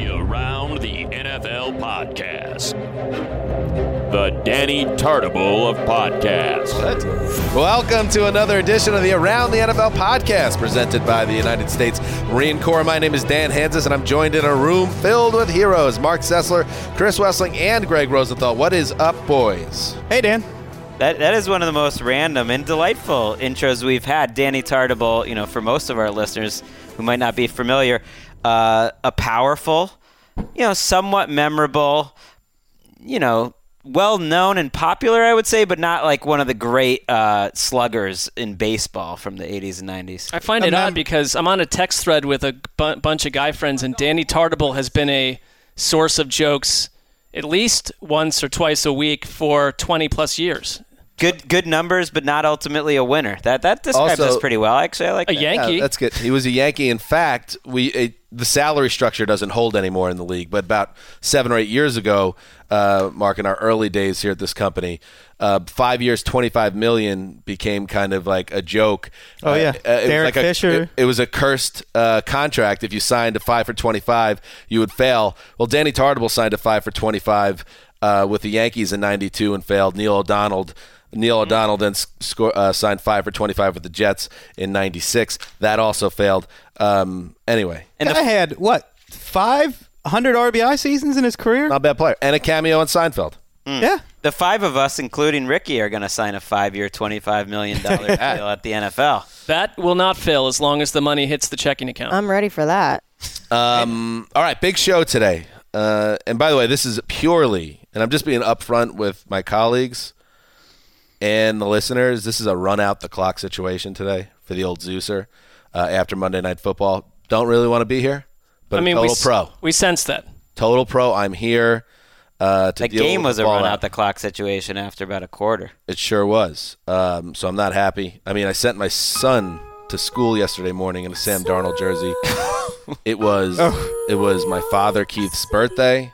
The Around the NFL Podcast. The Danny Tartable of podcasts. Welcome to another edition of the Around the NFL Podcast, presented by the United States Marine Corps. My name is Dan Hansis, and I'm joined in a room filled with heroes. Mark Sessler, Chris Wessling, and Greg Rosenthal. What is up, boys? Hey, Dan. That is one of the most random and delightful intros we've had. Danny Tartable, for most of our listeners who might not be familiar, a powerful, somewhat memorable, well-known and popular, I would say, but not like one of the great sluggers in baseball from the 80s and 90s. I find it odd because I'm on a text thread with a bunch of guy friends, and Danny Tartable has been a source of jokes at least once or twice a week for 20-plus years. Good numbers, but not ultimately a winner. That describes us pretty well. Actually, I like a that. Yankee. Yeah, that's good. He was a Yankee. In fact, the salary structure doesn't hold anymore in the league. But about 7 or 8 years ago, Mark, in our early days here at this company, 5 years, $25 million became kind of like a joke. Oh yeah, Derek Fisher. It was a cursed contract. If you signed a 5 for 25, you would fail. Well, Danny Tartable signed a 5 for 25 with the Yankees in '92 and failed. Neil O'Donnell then signed 5 for 25 with the Jets in '96. That also failed. Anyway. And I had, 500 RBI seasons in his career? Not a bad player. And a cameo in Seinfeld. Yeah. The 5 of us, including Ricky, are going to sign a 5-year, $25 million deal at the NFL. That will not fail as long as the money hits the checking account. I'm ready for that. All right, big show today. And by the way, this is purely, and I'm just being upfront with my colleagues and the listeners, this is a run-out-the-clock situation today for the old Zeuser after Monday Night Football. Don't really want to be here, but total pro. We sense that. Total pro. I'm here to That deal game with was the a fallout. run-out-the-clock situation after about a quarter. It sure was. So I'm not happy. I mean, I sent my son to school yesterday morning in a Sam Darnold jersey. It was my father Keith's birthday.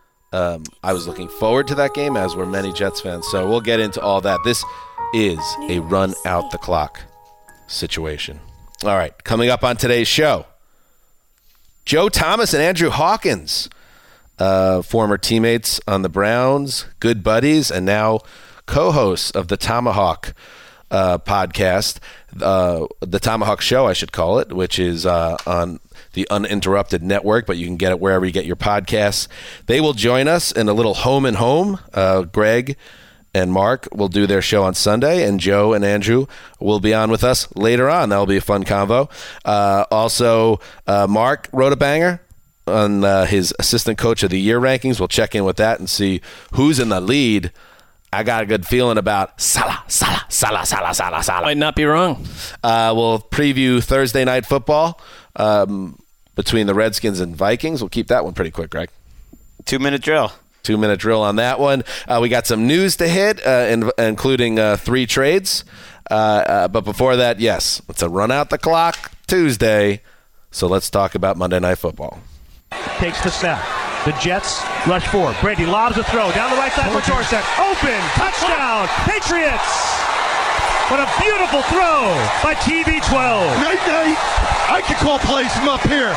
I was looking forward to that game, as were many Jets fans. So we'll get into all that. This is a run-out-the-clock situation. All right, coming up on today's show, Joe Thomas and Andrew Hawkins, former teammates on the Browns, good buddies, and now co-hosts of the Tomahawk podcast, the Tomahawk Show, I should call it, which is on the Uninterrupted Network, but you can get it wherever you get your podcasts. They will join us in a little home and home. Greg and Mark will do their show on Sunday, and Joe and Andrew will be on with us later on. That will be a fun convo. Also, Mark wrote a banger on his Assistant Coach of the Year rankings. We'll check in with that and see who's in the lead. I got a good feeling about Salah. Might not be wrong. We'll preview Thursday Night Football between the Redskins and Vikings. We'll keep that one pretty quick, Greg. 2-minute drill. 2-minute drill on that one. We got some news to hit, including 3 trades. But before that, yes, it's a run-out-the-clock Tuesday. So let's talk about Monday Night Football. Takes the snap. The Jets rush forward. Brady lobs a throw down the right side for Dorsett. Open. Touchdown. Patriots. What a beautiful throw by TB12. Night. I can call plays from up here.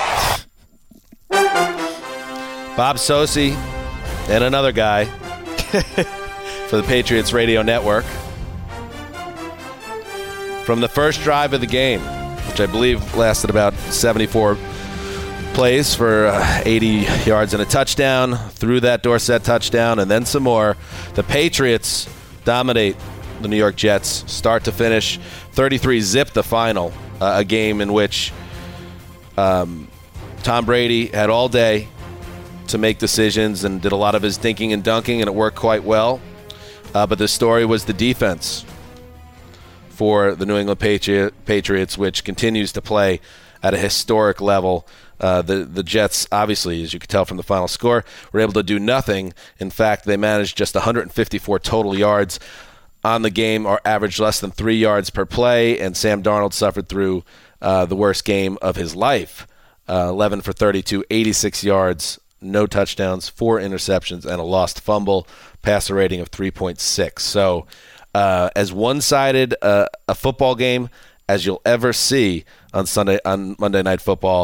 Bob Socci and another guy for the Patriots Radio Network. From the first drive of the game, which I believe lasted about 74 plays for 80 yards and a touchdown, through that Dorsett touchdown, and then some more. The Patriots dominate the New York Jets, start to finish. 33-zip the final, a game in which Tom Brady had all day to make decisions and did a lot of his dinking and dunking, and it worked quite well. But the story was the defense for the New England Patriots, which continues to play at a historic level. The Jets, obviously, as you can tell from the final score, were able to do nothing. In fact, they managed just 154 total yards on the game, or averaged less than 3 yards per play, and Sam Darnold suffered through the worst game of his life. 11 for 32, 86 yards, no touchdowns, 4 interceptions, and a lost fumble, passer rating of 3.6. So as one-sided a football game as you'll ever see on Monday Night Football.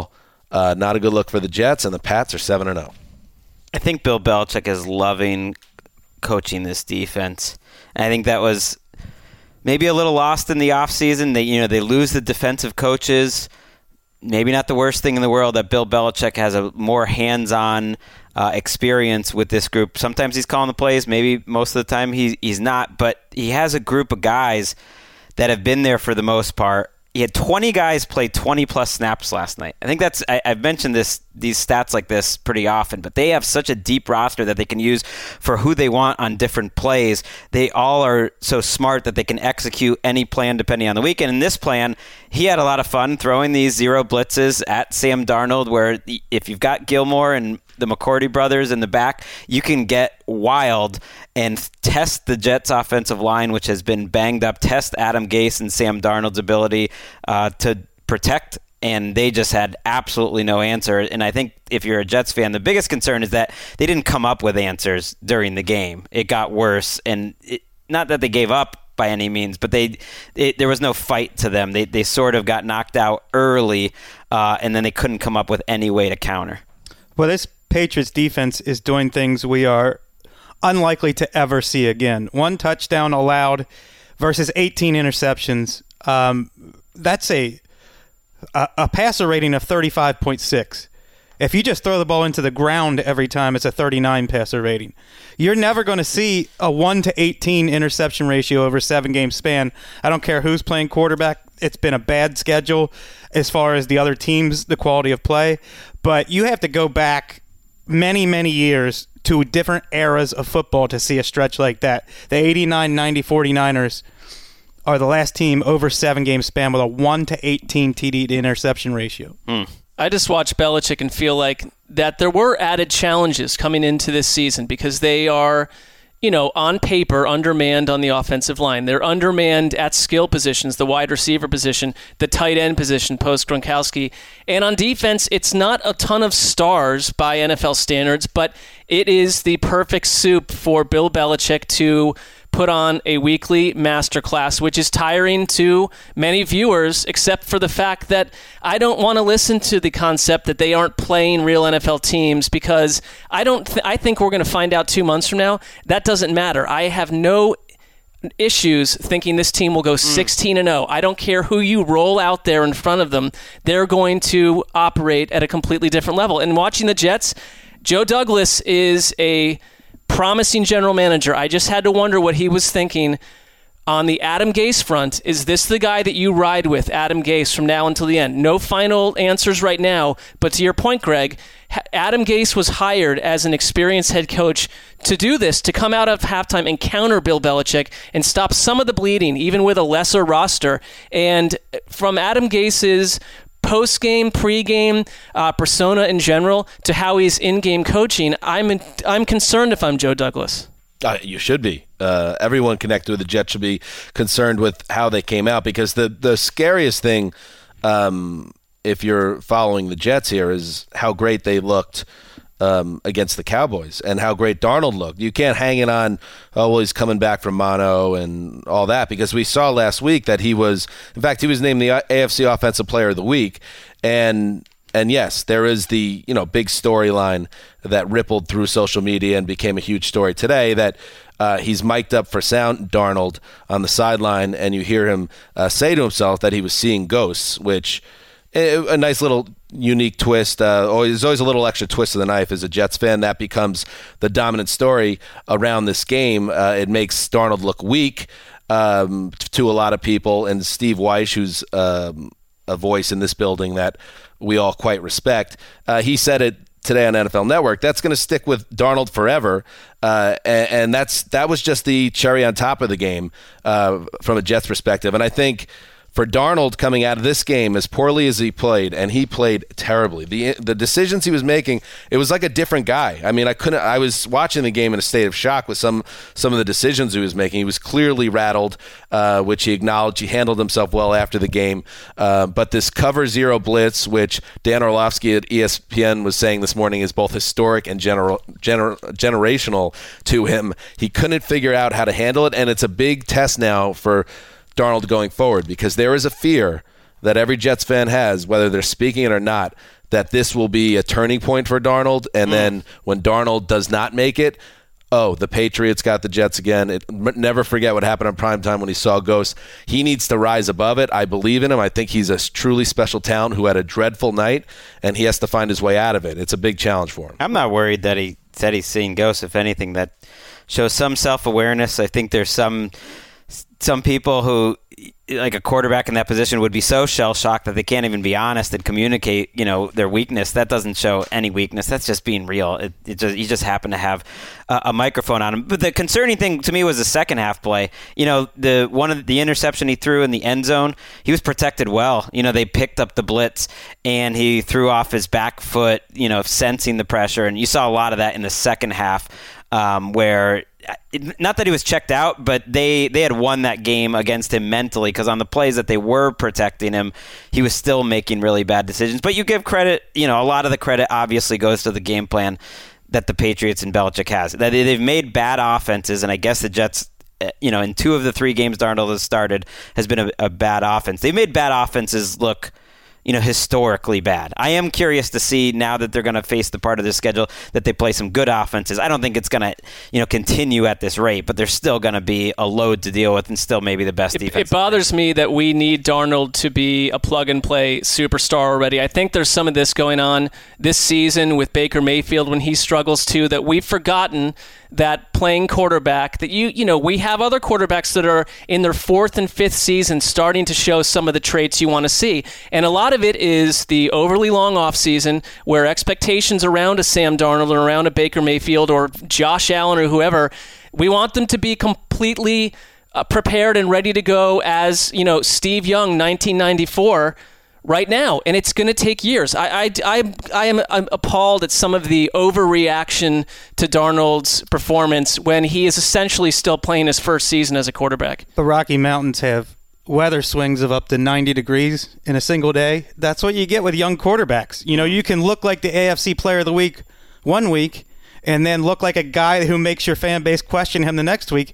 Not a good look for the Jets, and the Pats are 7-0. I think Bill Belichick is loving coaching this defense. And I think that was maybe a little lost in the offseason. They lose the defensive coaches. Maybe not the worst thing in the world that Bill Belichick has a more hands-on experience with this group. Sometimes he's calling the plays. Maybe most of the time he's not. But he has a group of guys that have been there for the most part. He had 20 guys play 20-plus snaps last night. I think I've mentioned these stats like this pretty often, but they have such a deep roster that they can use for who they want on different plays. They all are so smart that they can execute any plan depending on the week. And in this plan, he had a lot of fun throwing these zero blitzes at Sam Darnold, where if you've got Gilmore and the McCourty brothers in the back, you can get wild and test the Jets offensive line, which has been banged up, test Adam Gase and Sam Darnold's ability to protect, and they just had absolutely no answer. And I think if you're a Jets fan, the biggest concern is that they didn't come up with answers during the game. It got worse, and not that they gave up by any means, but there was no fight to them. They sort of got knocked out early, and then they couldn't come up with any way to counter. Well, this Patriots defense is doing things we are unlikely to ever see again. 1 touchdown allowed versus 18 interceptions. That's a passer rating of 35.6. If you just throw the ball into the ground every time, it's a 39 passer rating. You're never going to see a 1-18 interception ratio over a 7-game span. I don't care who's playing quarterback. It's been a bad schedule as far as the other teams, the quality of play. But you have to go back many, many years to different eras of football to see a stretch like that. The 89-90 49ers are the last team over 7-game span with a 1-18 TD to interception ratio. I just watch Belichick and feel like that there were added challenges coming into this season because they are, on paper, undermanned on the offensive line. They're undermanned at skill positions, the wide receiver position, the tight end position, post-Gronkowski. And on defense, it's not a ton of stars by NFL standards, but it is the perfect soup for Bill Belichick to put on a weekly masterclass, which is tiring to many viewers, except for the fact that I don't want to listen to the concept that they aren't playing real NFL teams because I think we're going to find out 2 months from now. That doesn't matter. I have no issues thinking this team will go 16-0. I don't care who you roll out there in front of them. They're going to operate at a completely different level. And watching the Jets, Joe Douglas is a promising general manager. I just had to wonder what he was thinking on the Adam Gase front. Is this the guy that you ride with, Adam Gase, from now until the end? No final answers right now, but to your point, Greg, Adam Gase was hired as an experienced head coach to do this, to come out of halftime and counter Bill Belichick and stop some of the bleeding, even with a lesser roster. And from Adam Gase's post-game, pre-game persona in general to how he's in-game coaching, I'm concerned if I'm Joe Douglas. You should be. Everyone connected with the Jets should be concerned with how they came out, because the scariest thing, if you're following the Jets here, is how great they looked against the Cowboys and how great Darnold looked. You can't hang it on, he's coming back from mono and all that, because we saw last week that he was named the AFC Offensive Player of the Week. And yes, there is the big storyline that rippled through social media and became a huge story today, that he's mic'd up for sound Darnold on the sideline, and you hear him say to himself that he was seeing ghosts, which a nice little unique twist. There's always a little extra twist of the knife as a Jets fan. That becomes the dominant story around this game. It makes Darnold look weak to a lot of people, and Steve Weish, who's a voice in this building that we all quite respect, he said it today on NFL Network. That's going to stick with Darnold forever, and that was just the cherry on top of the game from a Jets perspective. And I think for Darnold coming out of this game, as poorly as he played, and he played terribly, the decisions he was making, it was like a different guy. I mean, I was watching the game in a state of shock with some of the decisions he was making. He was clearly rattled, which he acknowledged. He handled himself well after the game. But this cover zero blitz, which Dan Orlovsky at ESPN was saying this morning is both historic and generational to him, he couldn't figure out how to handle it. And it's a big test now for Darnold going forward, because there is a fear that every Jets fan has, whether they're speaking it or not, that this will be a turning point for Darnold, and then when Darnold does not make it, the Patriots got the Jets again. Never forget what happened on primetime when he saw Ghost. He needs to rise above it. I believe in him. I think he's a truly special talent who had a dreadful night, and he has to find his way out of it. It's a big challenge for him. I'm not worried that he said he's seen ghosts. If anything, that shows some self-awareness. I think there's some people who, like a quarterback in that position, would be so shell-shocked that they can't even be honest and communicate, their weakness. That doesn't show any weakness. That's just being real. You just happen to have a microphone on him. But the concerning thing to me was the second half play. The interception he threw in the end zone, he was protected well. They picked up the blitz and he threw off his back foot, sensing the pressure. And you saw a lot of that in the second half, where not that he was checked out, but they had won that game against him mentally, because on the plays that they were protecting him, he was still making really bad decisions. But you give credit, a lot of the credit obviously goes to the game plan that the Patriots and Belichick has. That they've made bad offenses, and I guess the Jets, in 2 of the 3 games Darnold has started, has been a bad offense. They've made bad offenses look historically bad. I am curious to see, now that they're going to face the part of their schedule that they play some good offenses. I don't think it's going to, continue at this rate, but there's still going to be a load to deal with, and still maybe the best defense. It bothers me that we need Darnold to be a plug-and-play superstar already. I think there's some of this going on this season with Baker Mayfield when he struggles too, that we've forgotten that playing quarterback, that we have other quarterbacks that are in their 4th and 5th season starting to show some of the traits you want to see. And a lot of it is the overly long offseason, where expectations around a Sam Darnold or around a Baker Mayfield or Josh Allen or whoever, we want them to be completely prepared and ready to go as, Steve Young, 1994, right now, and it's going to take years. I am appalled at some of the overreaction to Darnold's performance when he is essentially still playing his first season as a quarterback. The Rocky Mountains have weather swings of up to 90 degrees in a single day. That's what you get with young quarterbacks. You can look like the AFC Player of the Week one week and then look like a guy who makes your fan base question him the next week.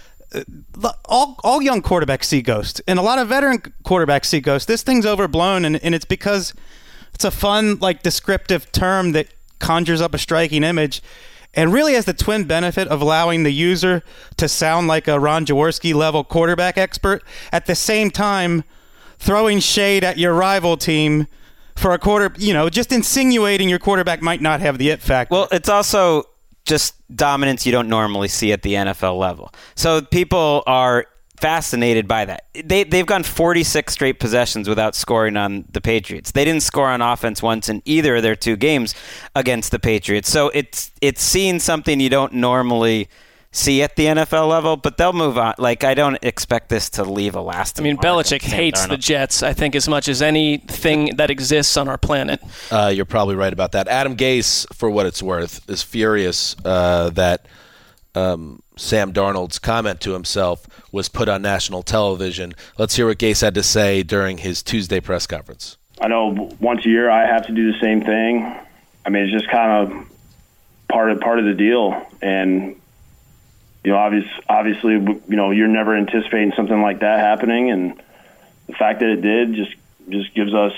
All young quarterbacks see ghosts, and a lot of veteran quarterbacks see ghosts. This thing's overblown, and it's because it's a fun, descriptive term that conjures up a striking image, and really has the twin benefit of allowing the user to sound like a Ron Jaworski level quarterback expert, at the same time throwing shade at your rival team for a quarter, just insinuating your quarterback might not have the it factor. Well, it's also just dominance you don't normally see at the NFL level. So people are fascinated by that. They've gone 46 straight possessions without scoring on the Patriots. They didn't score on offense once in either of their 2 games against the Patriots. So it's seeing something you don't normally see at the NFL level, but they'll move on. I don't expect this to leave a lasting mark. Belichick hates the Jets, I think, as much as anything that exists on our planet. You're probably right about that. Adam Gase, for what it's worth, is furious that Sam Darnold's comment to himself was put on national television. Let's hear what Gase had to say during his Tuesday press conference. I know once a year I have to do the same thing. It's just kind of part of the deal, and obviously, you're never anticipating something like that happening, and the fact that it did just gives us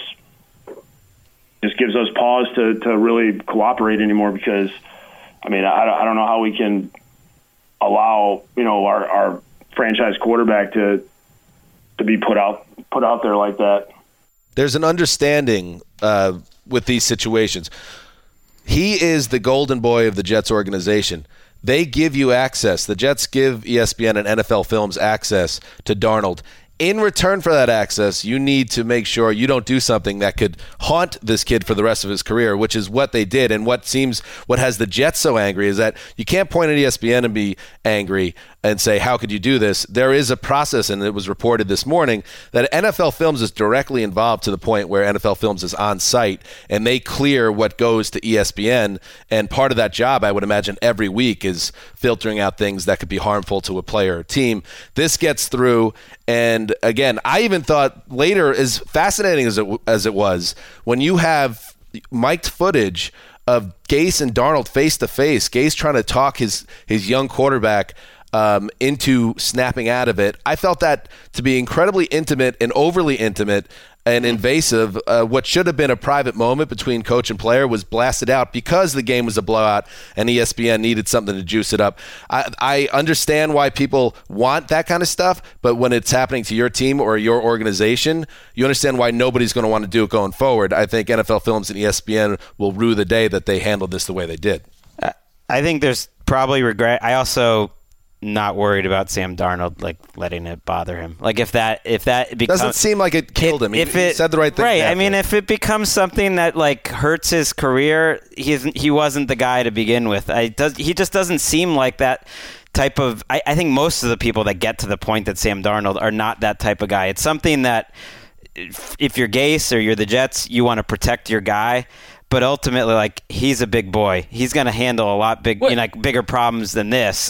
pause to really cooperate anymore, because I don't know how we can allow our franchise quarterback to be put out there like that. There's an understanding with these situations. He is the golden boy of the Jets organization. They give you access. The Jets give ESPN and NFL Films access to Darnold. In return for that access, you need to make sure you don't do something that could haunt this kid for the rest of his career, which is what they did. And what has the Jets so angry is that you can't point at ESPN and be angry and say, how could you do this? There is a process, and it was reported this morning, that NFL Films is directly involved to the point where NFL Films is on site, and they clear what goes to ESPN. And part of that job, I would imagine, every week is filtering out things that could be harmful to a player or team. This gets through, and again, I even thought later, as fascinating as it was, when you have mic'd footage of Gase and Darnold face to face, Gase trying to talk his young quarterback into snapping out of it. I felt that to be incredibly intimate and overly intimate, and invasive. What should have been a private moment between coach and player was blasted out because the game was a blowout and ESPN needed something to juice it up. I understand why people want that kind of stuff, but when it's happening to your team or your organization, you understand why nobody's going to want to do it going forward. I think NFL Films and ESPN will rue the day that they handled this the way they did. I think there's probably regret. I also not worried about Sam Darnold letting it bother him. If that becomes, doesn't seem like it killed him. He said the right thing. Right. I mean, if it becomes something that hurts his career, he wasn't the guy to begin with. He just doesn't seem like that type of. I think most of the people that get to the point that Sam Darnold are not that type of guy. It's something that if you're Gase or you're the Jets, you want to protect your guy. But ultimately, he's a big boy. He's going to handle a lot bigger problems than this,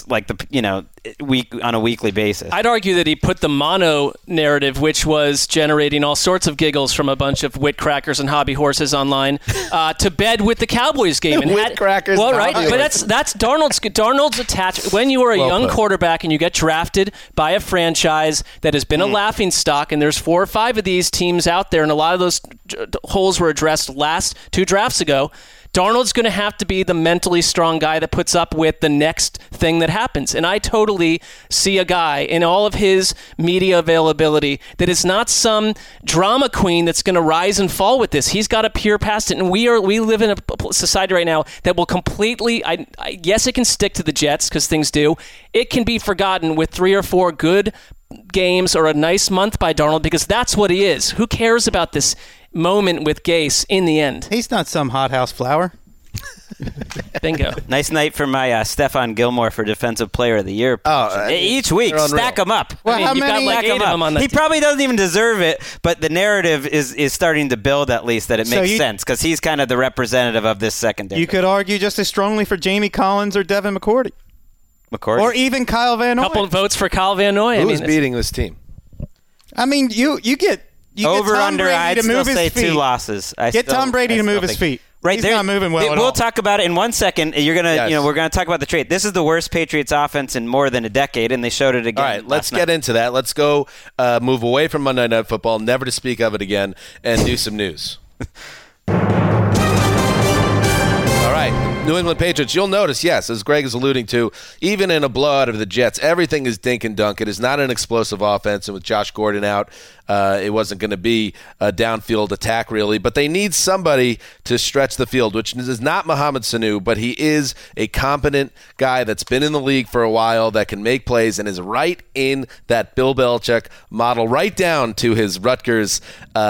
on a weekly basis. I'd argue that he put the mono narrative, which was generating all sorts of giggles from a bunch of wit crackers and hobby horses online, to bed with the Cowboys game. And wit crackers. Well, right, but that's Darnold's attached. When you are a young quarterback and you get drafted by a franchise that has been a laughing stock, and there's 4 or 5 of these teams out there, and a lot of those holes were addressed last 2 drafts ago, Darnold's going to have to be the mentally strong guy that puts up with the next thing that happens. And I totally see a guy in all of his media availability that is not some drama queen that's going to rise and fall with this. He's got to peer past it. And we live in a society right now that will completely, yes, it can stick to the Jets because things do. It can be forgotten with 3 or 4 good games or a nice month by Darnold because that's what he is. Who cares about this moment with Gase in the end? He's not some hothouse flower. Bingo. Nice night for my Stephon Gilmore for Defensive Player of the Year. Each week, stack them up. Well, how you've many? got 8 of them on the He probably doesn't even deserve it, but the narrative is starting to build at least that it makes sense because he's kind of the representative of this secondary. You could argue just as strongly for Jamie Collins or Devin McCourty. Or even Kyle Van Noy. A couple of votes for Kyle Van Noy. Who's beating this team? I mean, you get over Tom under. Brady I'd to still move his say feet. 2 losses. Tom Brady to move his feet. Right, he's not moving well at all. We'll talk about it in 1 second. We're gonna talk about the trade. This is the worst Patriots offense in more than a decade, and they showed it again. All right, let's get into that. Let's go move away from Monday Night Football, never to speak of it again, and do some news. All right, New England Patriots, you'll notice, yes, as Greg is alluding to, even in a blowout of the Jets, everything is dink and dunk. It is not an explosive offense, and with Josh Gordon out, it wasn't going to be a downfield attack, really. But they need somebody to stretch the field, which is not Mohamed Sanu, but he is a competent guy that's been in the league for a while, that can make plays, and is right in that Bill Belichick model, right down to his Rutgers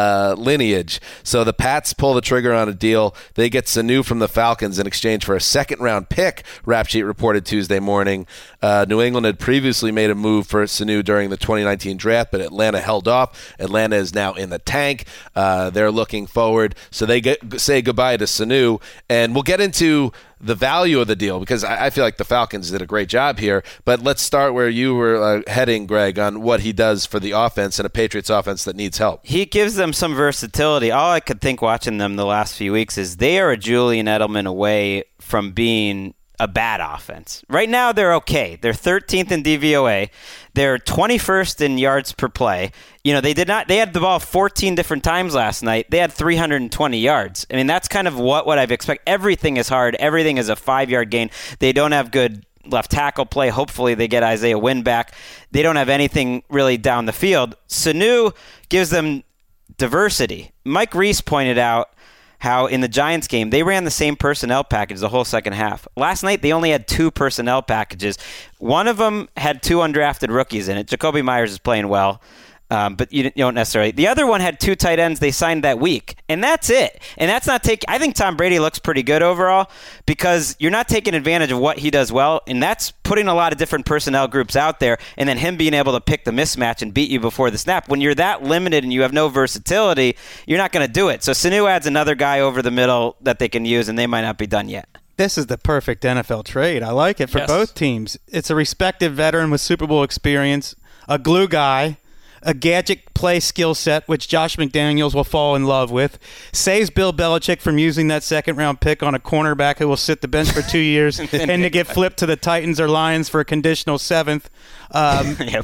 lineage. So the Pats pull the trigger on a deal. They get Sanu from the Falcons in exchange for a second-round pick, Rap Sheet reported Tuesday morning. New England had previously made a move for Sanu during the 2019 draft, but Atlanta held off. Atlanta is now in the tank. They're looking forward. So they say goodbye to Sanu. And we'll get into the value of the deal because I feel like the Falcons did a great job here. But let's start where you were heading, Greg, on what he does for the offense and a Patriots offense that needs help. He gives them some versatility. All I could think watching them the last few weeks is they are a Julian Edelman away from being a bad offense. Right now, they're okay. They're 13th in DVOA. They're 21st in yards per play. They had the ball 14 different times last night. They had 320 yards. I mean, that's kind of what I've expected. Everything is hard. Everything is a 5-yard gain. They don't have good left tackle play. Hopefully they get Isaiah Wynn back. They don't have anything really down the field. Sanu gives them diversity. Mike Reese pointed out how in the Giants game, they ran the same personnel package the whole second half. Last night, they only had 2 personnel packages. One of them had 2 undrafted rookies in it. Jacoby Myers is playing well, but you don't necessarily. The other one had 2 tight ends they signed that week, and that's it. And that's not taking. I think Tom Brady looks pretty good overall because you're not taking advantage of what he does well, and that's putting a lot of different personnel groups out there, and then him being able to pick the mismatch and beat you before the snap. When you're that limited and you have no versatility, you're not going to do it. So Sanu adds another guy over the middle that they can use, and they might not be done yet. This is the perfect NFL trade. I like it for both teams. It's a respected veteran with Super Bowl experience, a glue guy, a gadget play skill set, which Josh McDaniels will fall in love with, saves Bill Belichick from using that second-round pick on a cornerback who will sit the bench for 2 years and to get flipped to the Titans or Lions for a conditional 7th. Yep.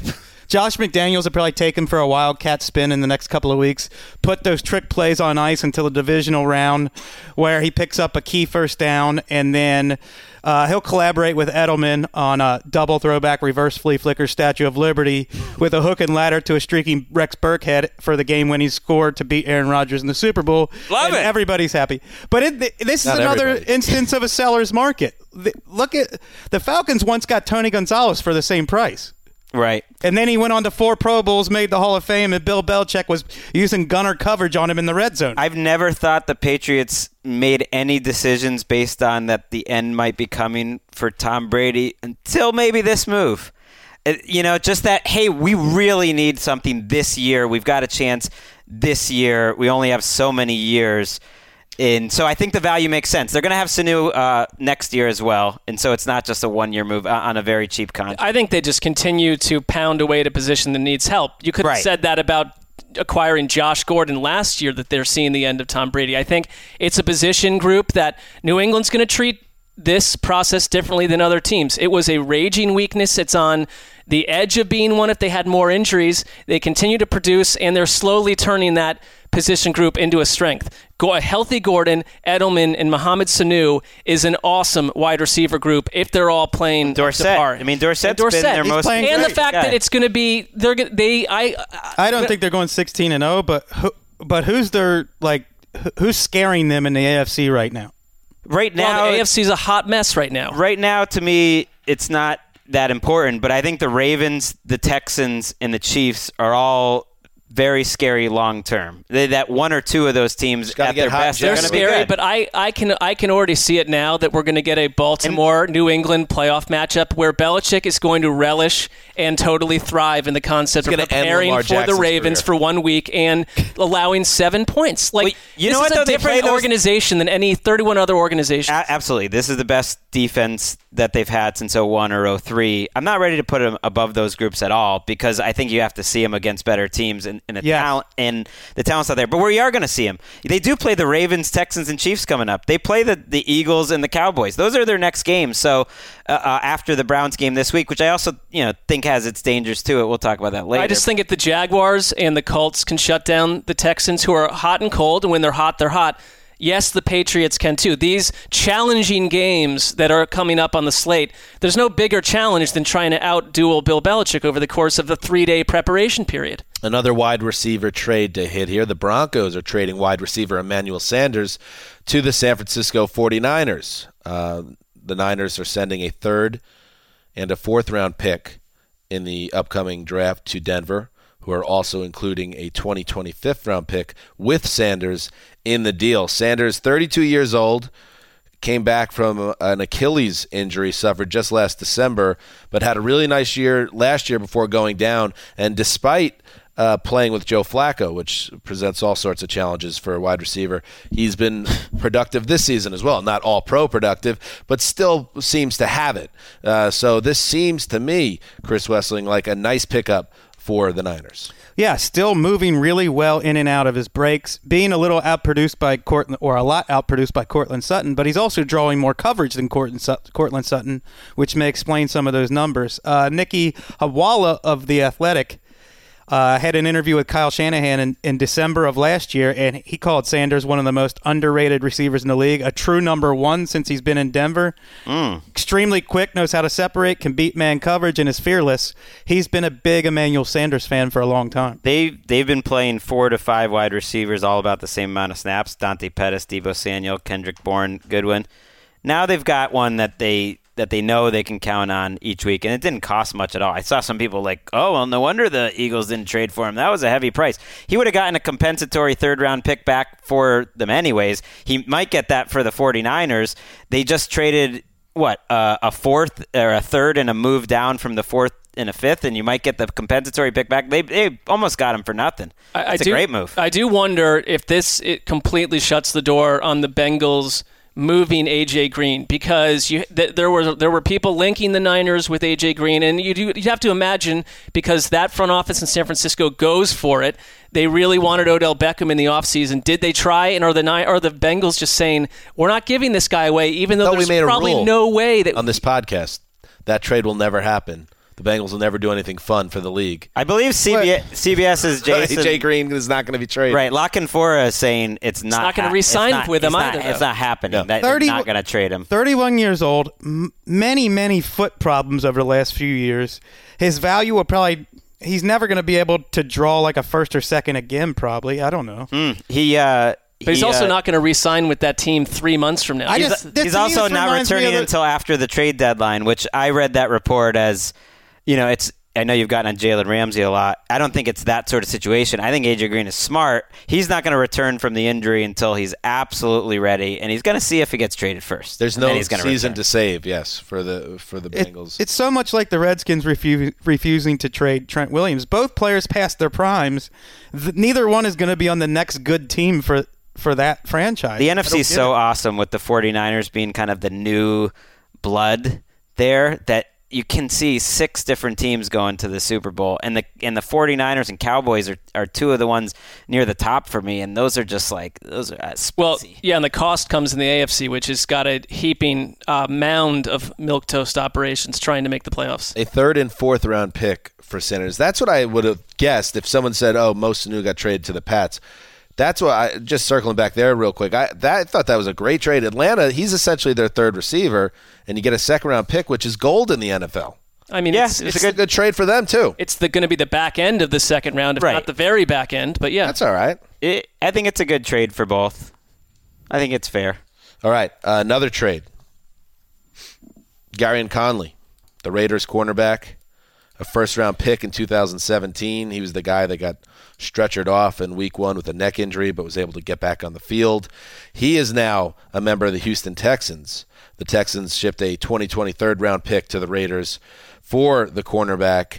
Josh McDaniels will probably take him for a wildcat spin in the next couple of weeks. Put those trick plays on ice until the divisional round where he picks up a key first down, and then he'll collaborate with Edelman on a double throwback reverse flea flicker Statue of Liberty with a hook and ladder to a streaking Rex Burkhead for the game when he scored to beat Aaron Rodgers in the Super Bowl. Love it. Everybody's happy. But this is another instance of a seller's market. Look at the Falcons once got Tony Gonzalez for the same price. Right. And then he went on to 4 Pro Bowls, made the Hall of Fame, and Bill Belichick was using gunner coverage on him in the red zone. I've never thought the Patriots made any decisions based on that the end might be coming for Tom Brady until maybe this move. Just that, hey, we really need something this year. We've got a chance this year. We only have so many years. And so I think the value makes sense. They're going to have Sanu next year as well, and so it's not just a one-year move on a very cheap contract. I think they just continue to pound away at a position that needs help. You could have said that about acquiring Josh Gordon last year, that they're seeing the end of Tom Brady. I think it's a position group that New England's going to treat this process differently than other teams. It was a raging weakness. It's on the edge of being one if they had more injuries. They continue to produce, and they're slowly turning that position group into a strength. A healthy Gordon, Edelman, and Mohamed Sanu is an awesome wide receiver group if they're all playing Dorset. apart. I mean, Dorset's been their most... And the fact that it's going to be... I don't think they're going 16-0, but who's who's scaring them in the AFC right now? Right now... the AFC's a hot mess right now. Right now, to me, it's not that important, but I think the Ravens, the Texans, and the Chiefs are all very scary long term. That one or two of those teams at their best, they're scary. But I can already see it now that we're going to get a Baltimore New England playoff matchup where Belichick is going to relish and totally thrive in the concept of preparing for the Ravens for 1 week and allowing 7 points. This is a different organization than any 31 other organizations. Absolutely, this is the best defense that they've had since 01 or 03. I'm not ready to put them above those groups at all because I think you have to see them against better teams and talent and the talent's not there. But where you are going to see them, they do play the Ravens, Texans, and Chiefs coming up. They play the Eagles and the Cowboys. Those are their next games. So after the Browns game this week, which I also think has its dangers to it. We'll talk about that later. I just think if the Jaguars and the Colts can shut down the Texans, who are hot and cold, and when they're hot, they're hot. Yes, the Patriots can too. These challenging games that are coming up on the slate, there's no bigger challenge than trying to out-duel Bill Belichick over the course of the 3-day preparation period. Another wide receiver trade to hit here. The Broncos are trading wide receiver Emmanuel Sanders to the San Francisco 49ers. The Niners are sending a 3rd and a 4th-round pick in the upcoming draft to Denver, who are also including a 2025th round pick with Sanders in the deal. Sanders, 32 years old, came back from an Achilles injury suffered just last December, but had a really nice year last year before going down. And despite playing with Joe Flacco, which presents all sorts of challenges for a wide receiver, he's been productive this season as well. Not all pro productive, but still seems to have it. So this seems to me, Chris Wessling, like a nice pickup for the Niners. Yeah, still moving really well in and out of his breaks, being a little outproduced by a lot outproduced by Courtland Sutton, but he's also drawing more coverage than Courtland Sutton, which may explain some of those numbers. Nikki Hawala of The Athletic had an interview with Kyle Shanahan in December of last year, and he called Sanders one of the most underrated receivers in the league, a true number one since he's been in Denver. Extremely quick, knows how to separate, can beat man coverage, and is fearless. He's been a big Emmanuel Sanders fan for a long time. They've been playing 4 to 5 wide receivers, all about the same amount of snaps. Dante Pettis, Deebo Samuel, Kendrick Bourne, Goodwin. Now they've got one that they know they can count on each week, and it didn't cost much at all. I saw some people like, oh, well, no wonder the Eagles didn't trade for him. That was a heavy price. He would have gotten a compensatory 3rd-round pick back for them anyways. He might get that for the 49ers. They just traded, a 4th or a 3rd and a move down from the 4th and a 5th, and you might get the compensatory pick back. They almost got him for nothing. It's a great move. I do wonder if it completely shuts the door on the Bengals moving A.J. Green, because there were people linking the Niners with A.J. Green, and you have to imagine, because that front office in San Francisco goes for it. They really wanted Odell Beckham in the offseason. Did they try, and are the Bengals just saying, we're not giving this guy away, even though there's probably no way that... On this podcast, that trade will never happen. the Bengals will never do anything fun for the league. I believe CBS's Jason AJ Green is not going to be traded. Right, La Canfora is saying it's not going to re-sign with him either. It's not happening. No. They're not going to trade him. 31 years old, many foot problems over the last few years. His value will probably – he's never going to be able to draw like a first or second again, probably. I don't know. But he's also not going to re-sign with that team 3 months from now. He's also not returning until after the trade deadline, which I read that report as, I know you've gotten on Jalen Ramsey a lot. I don't think it's that sort of situation. I think AJ Green is smart. He's not going to return from the injury until he's absolutely ready, and he's going to see if he gets traded first. There's no season to save, yes, for the Bengals. It's so much like the Redskins refusing to trade Trent Williams. Both players past their primes. Neither one is going to be on the next good team for that franchise. The NFC is so awesome with the 49ers being kind of the new blood there that you can see 6 different teams going to the Super Bowl, and the 49ers and Cowboys are two of the ones near the top for me, and those are just spicy. Well, yeah, and the cost comes in the AFC, which has got a heaping mound of milquetoast operations trying to make the playoffs. A 3rd and 4th round pick for Sanders. That's what I would have guessed if someone said, Mo Sanu got traded to the Pats. That's why just circling back there real quick. I thought that was a great trade. Atlanta, he's essentially their 3rd receiver, and you get a 2nd-round pick, which is gold in the NFL. I mean, it's a good trade for them too. It's going to be the back end of the 2nd round, if not the very back end. But yeah, that's all right. I think it's a good trade for both. I think it's fair. All right, another trade. Gareon Conley, the Raiders cornerback, a 1st-round pick in 2017. He was the guy that got stretchered off in week 1 with a neck injury but was able to get back on the field. He is now a member of the Houston Texans. The Texans shipped a 2020 3rd-round pick to the Raiders for the cornerback.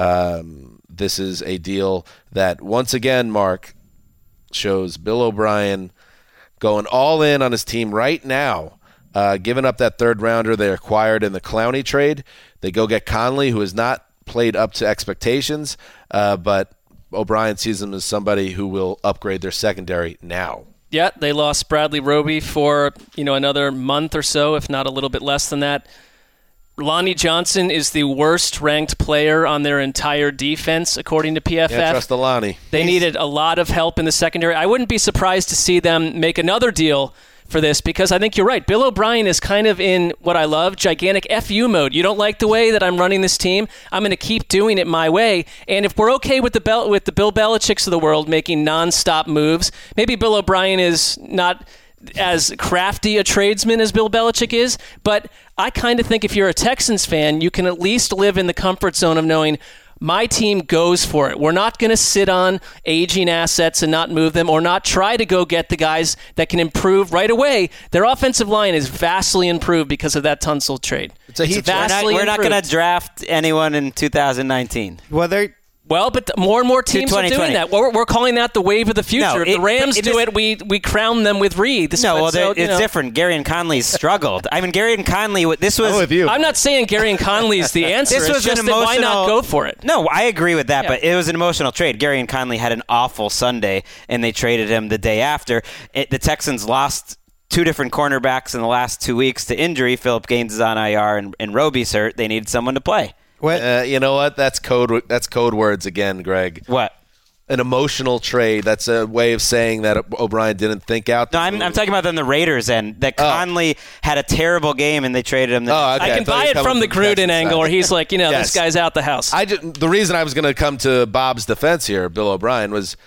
This is a deal that, once again, Mark, shows Bill O'Brien going all in on his team right now, giving up that 3rd-rounder they acquired in the Clowney trade. They go get Conley, who has not played up to expectations, but O'Brien sees him as somebody who will upgrade their secondary now. Yeah, they lost Bradley Roby for another month or so, if not a little bit less than that. Lonnie Johnson is the worst-ranked player on their entire defense, according to PFF. Can't trust the Lonnie. They needed a lot of help in the secondary. I wouldn't be surprised to see them make another deal for this, because I think you're right. Bill O'Brien is kind of in what I love, gigantic FU mode. You don't like the way that I'm running this team? I'm going to keep doing it my way. And if we're okay with the Bill Belichicks of the world making nonstop moves, maybe Bill O'Brien is not as crafty a tradesman as Bill Belichick is, but I kind of think if you're a Texans fan, you can at least live in the comfort zone of knowing my team goes for it. We're not going to sit on aging assets and not move them, or not try to go get the guys that can improve right away. Their offensive line is vastly improved because of that Tunsil trade. We're not going to draft anyone in 2019. Well, but more and more teams are doing that. We're calling that the wave of the future. No, if the Rams do it, we crown them with Reed. It's different. Gareon Conley's struggled. I mean, Gareon Conley, this was... I'm with you. I'm not saying Gareon Conley's the answer. This was just an emotional... why not go for it? No, I agree with that, but it was an emotional trade. Gareon Conley had an awful Sunday, and they traded him the day after. The Texans lost 2 different cornerbacks in the last 2 weeks to injury. Philip Gaines is on IR, and Roby's hurt. They needed someone to play. You know what? That's code words again, Greg. What? An emotional trade. That's a way of saying that O'Brien didn't think out. No, I'm talking about on the Raiders end. That Conley had a terrible game and they traded him. Okay. I can buy it from the Gruden angle where he's like, yes. This guy's out the house. The reason I was going to come to Bob's defense here, Bill O'Brien, was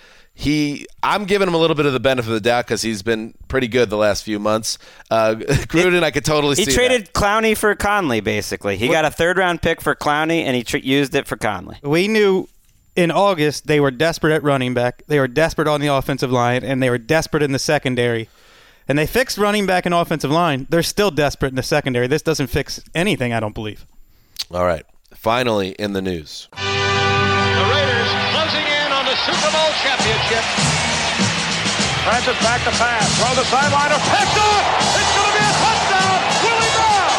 I'm giving him a little bit of the benefit of the doubt because he's been pretty good the last few months. Gruden, I could totally see. He traded Clowney for Conley, basically. He got a 3rd-round pick for Clowney, and he used it for Conley. We knew in August they were desperate at running back. They were desperate on the offensive line, and they were desperate in the secondary. And they fixed running back and offensive line. They're still desperate in the secondary. This doesn't fix anything, I don't believe. All right. Finally, in the news. The Raiders closing in on the Super Bowl championship. Francis back to pass. Throw the sideline. Picked off. It's going to be a touchdown. Willie Brown.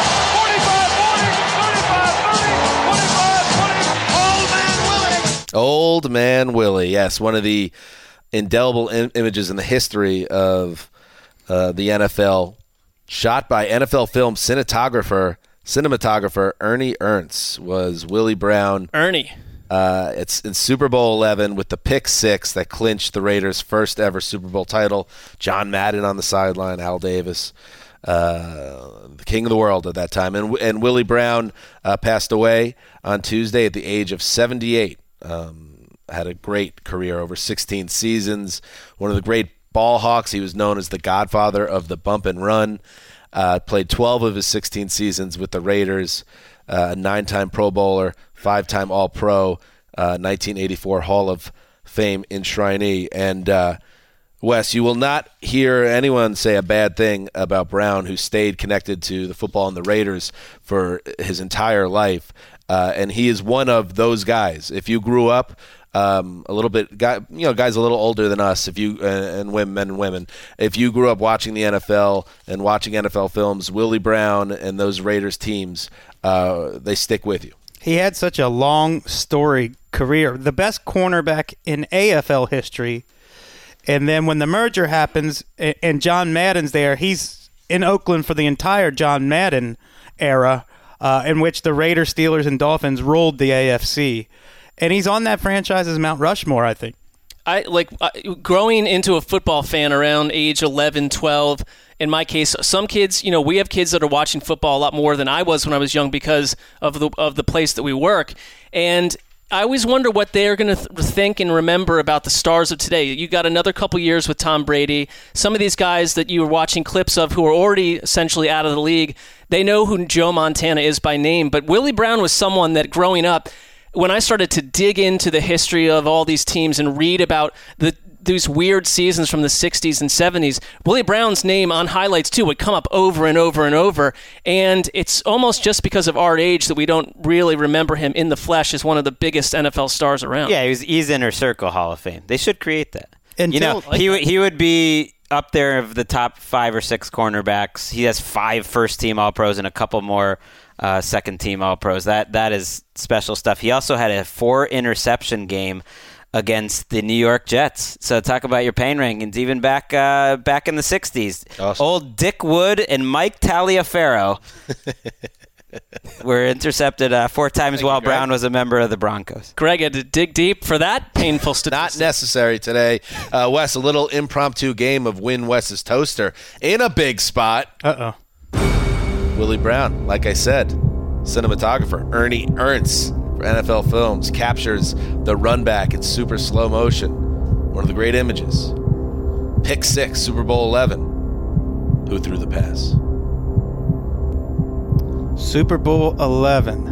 45-40, 35-30, 25-30. Old Man Willie. Yes, one of the indelible images in the history of the NFL, shot by NFL film cinematographer Cinematographer Ernie Ernst was Willie Brown. Ernie. It's in Super Bowl 11 with the pick six that clinched the Raiders' first ever Super Bowl title. John Madden on the sideline, Al Davis, the king of the world at that time. And Willie Brown passed away on Tuesday at the age of 78. Had a great career over 16 seasons. One of the great ball hawks. He was known as the godfather of the bump and run. Played 12 of his 16 seasons with the Raiders. A 9-time Pro Bowler, 5-time All-Pro, 1984 Hall of Fame enshrinee. And Wes, you will not hear anyone say a bad thing about Brown, who stayed connected to the football and the Raiders for his entire life. And he is one of those guys. If you grew up a little bit, guys a little older than us, if you and women, men and women, if you grew up watching the NFL and watching NFL films, Willie Brown and those Raiders teams, they stick with you. He had such a long, storied career. The best cornerback in AFL history. And then when the merger happens and John Madden's there, he's in Oakland for the entire John Madden era, in which the Raiders, Steelers, and Dolphins ruled the AFC. And he's on that franchise's Mount Rushmore, I think. Growing into a football fan around age 11, 12. In my case, some kids, we have kids that are watching football a lot more than I was when I was young because of the place that we work. And I always wonder what they're going to think and remember about the stars of today. You got another couple years with Tom Brady. Some of these guys that you were watching clips of who are already essentially out of the league, they know who Joe Montana is by name. But Willie Brown was someone that growing up, when I started to dig into the history of all these teams and read about these weird seasons from the 60s and 70s, Willie Brown's name on highlights, too, would come up over and over and over. And it's almost just because of our age that we don't really remember him in the flesh as one of the biggest NFL stars around. Yeah, he's Inner Circle Hall of Fame. They should create that. He would be up there of the top 5 or 6 cornerbacks. He has 5 first-team All-Pros and a couple more second-team All-Pros. That is special stuff. He also had a 4-interception game against the New York Jets. So talk about your pain rankings, even back in the 60s. Awesome. Old Dick Wood and Mike Taliaferro were intercepted 4 times while Brown was a member of the Broncos. Greg had to dig deep for that painful statistic. Not necessary today. Wes, a little impromptu game of Win Wes's Toaster in a big spot. Uh-oh. Willie Brown, like I said, cinematographer Ernie Ernst for NFL Films, captures the run back in super slow motion. One of the great images. Pick 6, Super Bowl 11. Who threw the pass? Super Bowl 11.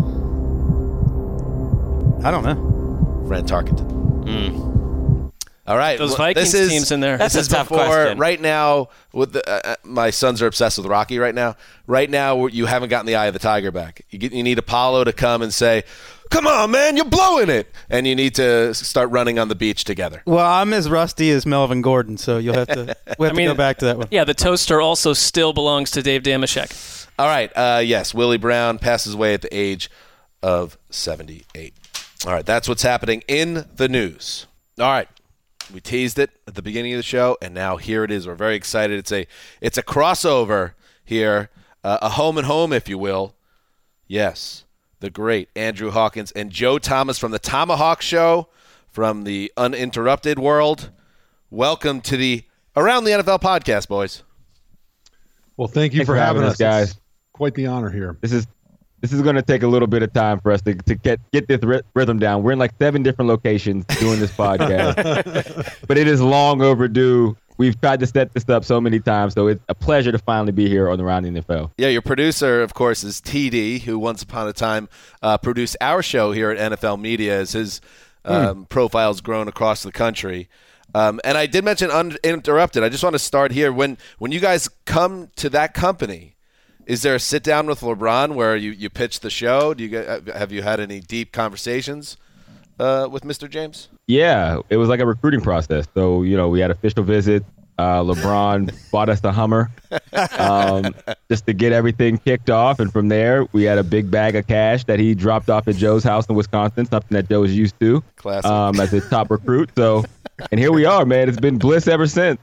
I don't know. Fran Tarkenton. All right. Those Vikings teams in there. That's a tough question. Right now, with my sons are obsessed with Rocky right now. Right now, you haven't gotten the eye of the tiger back. You need Apollo to come and say, "Come on, man, you're blowing it," and you need to start running on the beach together. Well, I'm as rusty as Melvin Gordon, so you'll have to. We have to go back to that one. Yeah, the toaster also still belongs to Dave Damashek. All right. Yes, Willie Brown passes away at the age of 78. All right, that's what's happening in the news. All right. We teased it at the beginning of the show, and now here it is. We're very excited. It's a crossover here, a home and home, if you will. Yes, the great Andrew Hawkins and Joe Thomas from the Tomahawk Show, from the Uninterrupted World. Welcome to the Around the NFL podcast, boys. Well, thank you for having us, guys. It's quite the honor here. This is going to take a little bit of time for us to get this rhythm down. We're in like 7 different locations doing this podcast, but it is long overdue. We've tried to set this up so many times, so it's a pleasure to finally be here on the Around the NFL. Yeah, your producer, of course, is TD, who once upon a time produced our show here at NFL Media as his profile's grown across the country. And I did mention Uninterrupted. I just want to start here. When you guys come to that company, is there a sit down with LeBron where you pitch the show? Have you had any deep conversations with Mr. James? Yeah, it was like a recruiting process. So, we had official visits. LeBron bought us a Hummer just to get everything kicked off. And from there, we had a big bag of cash that he dropped off at Joe's house in Wisconsin, something that Joe is used to. Classic. As his top recruit. So, and here we are, man. It's been bliss ever since.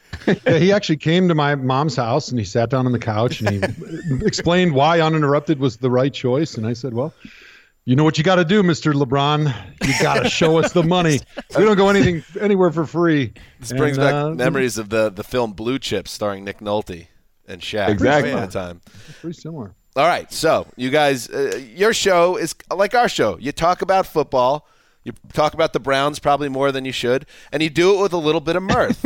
Yeah, he actually came to my mom's house and he sat down on the couch and he explained why uninterrupted was the right choice. And I said, well, you know what you got to do, Mr. LeBron. You got to show us the money. We don't go anywhere for free. This brings back memories of the film Blue Chips starring Nick Nolte and Shaq. Exactly. At the time. Pretty similar. All right, so you guys, your show is like our show. You talk about football. You talk about the Browns probably more than you should, and you do it with a little bit of mirth.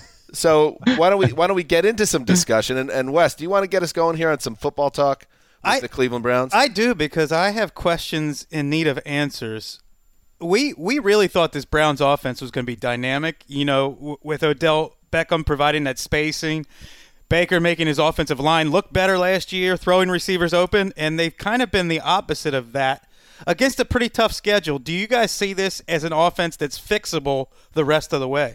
So why don't we get into some discussion? And Wes, do you want to get us going here on some football talk with the Cleveland Browns? I do, because I have questions in need of answers. We really thought this Browns offense was going to be dynamic, with Odell Beckham providing that spacing, Baker making his offensive line look better last year, throwing receivers open, and they've kind of been the opposite of that against a pretty tough schedule. Do you guys see this as an offense that's fixable the rest of the way?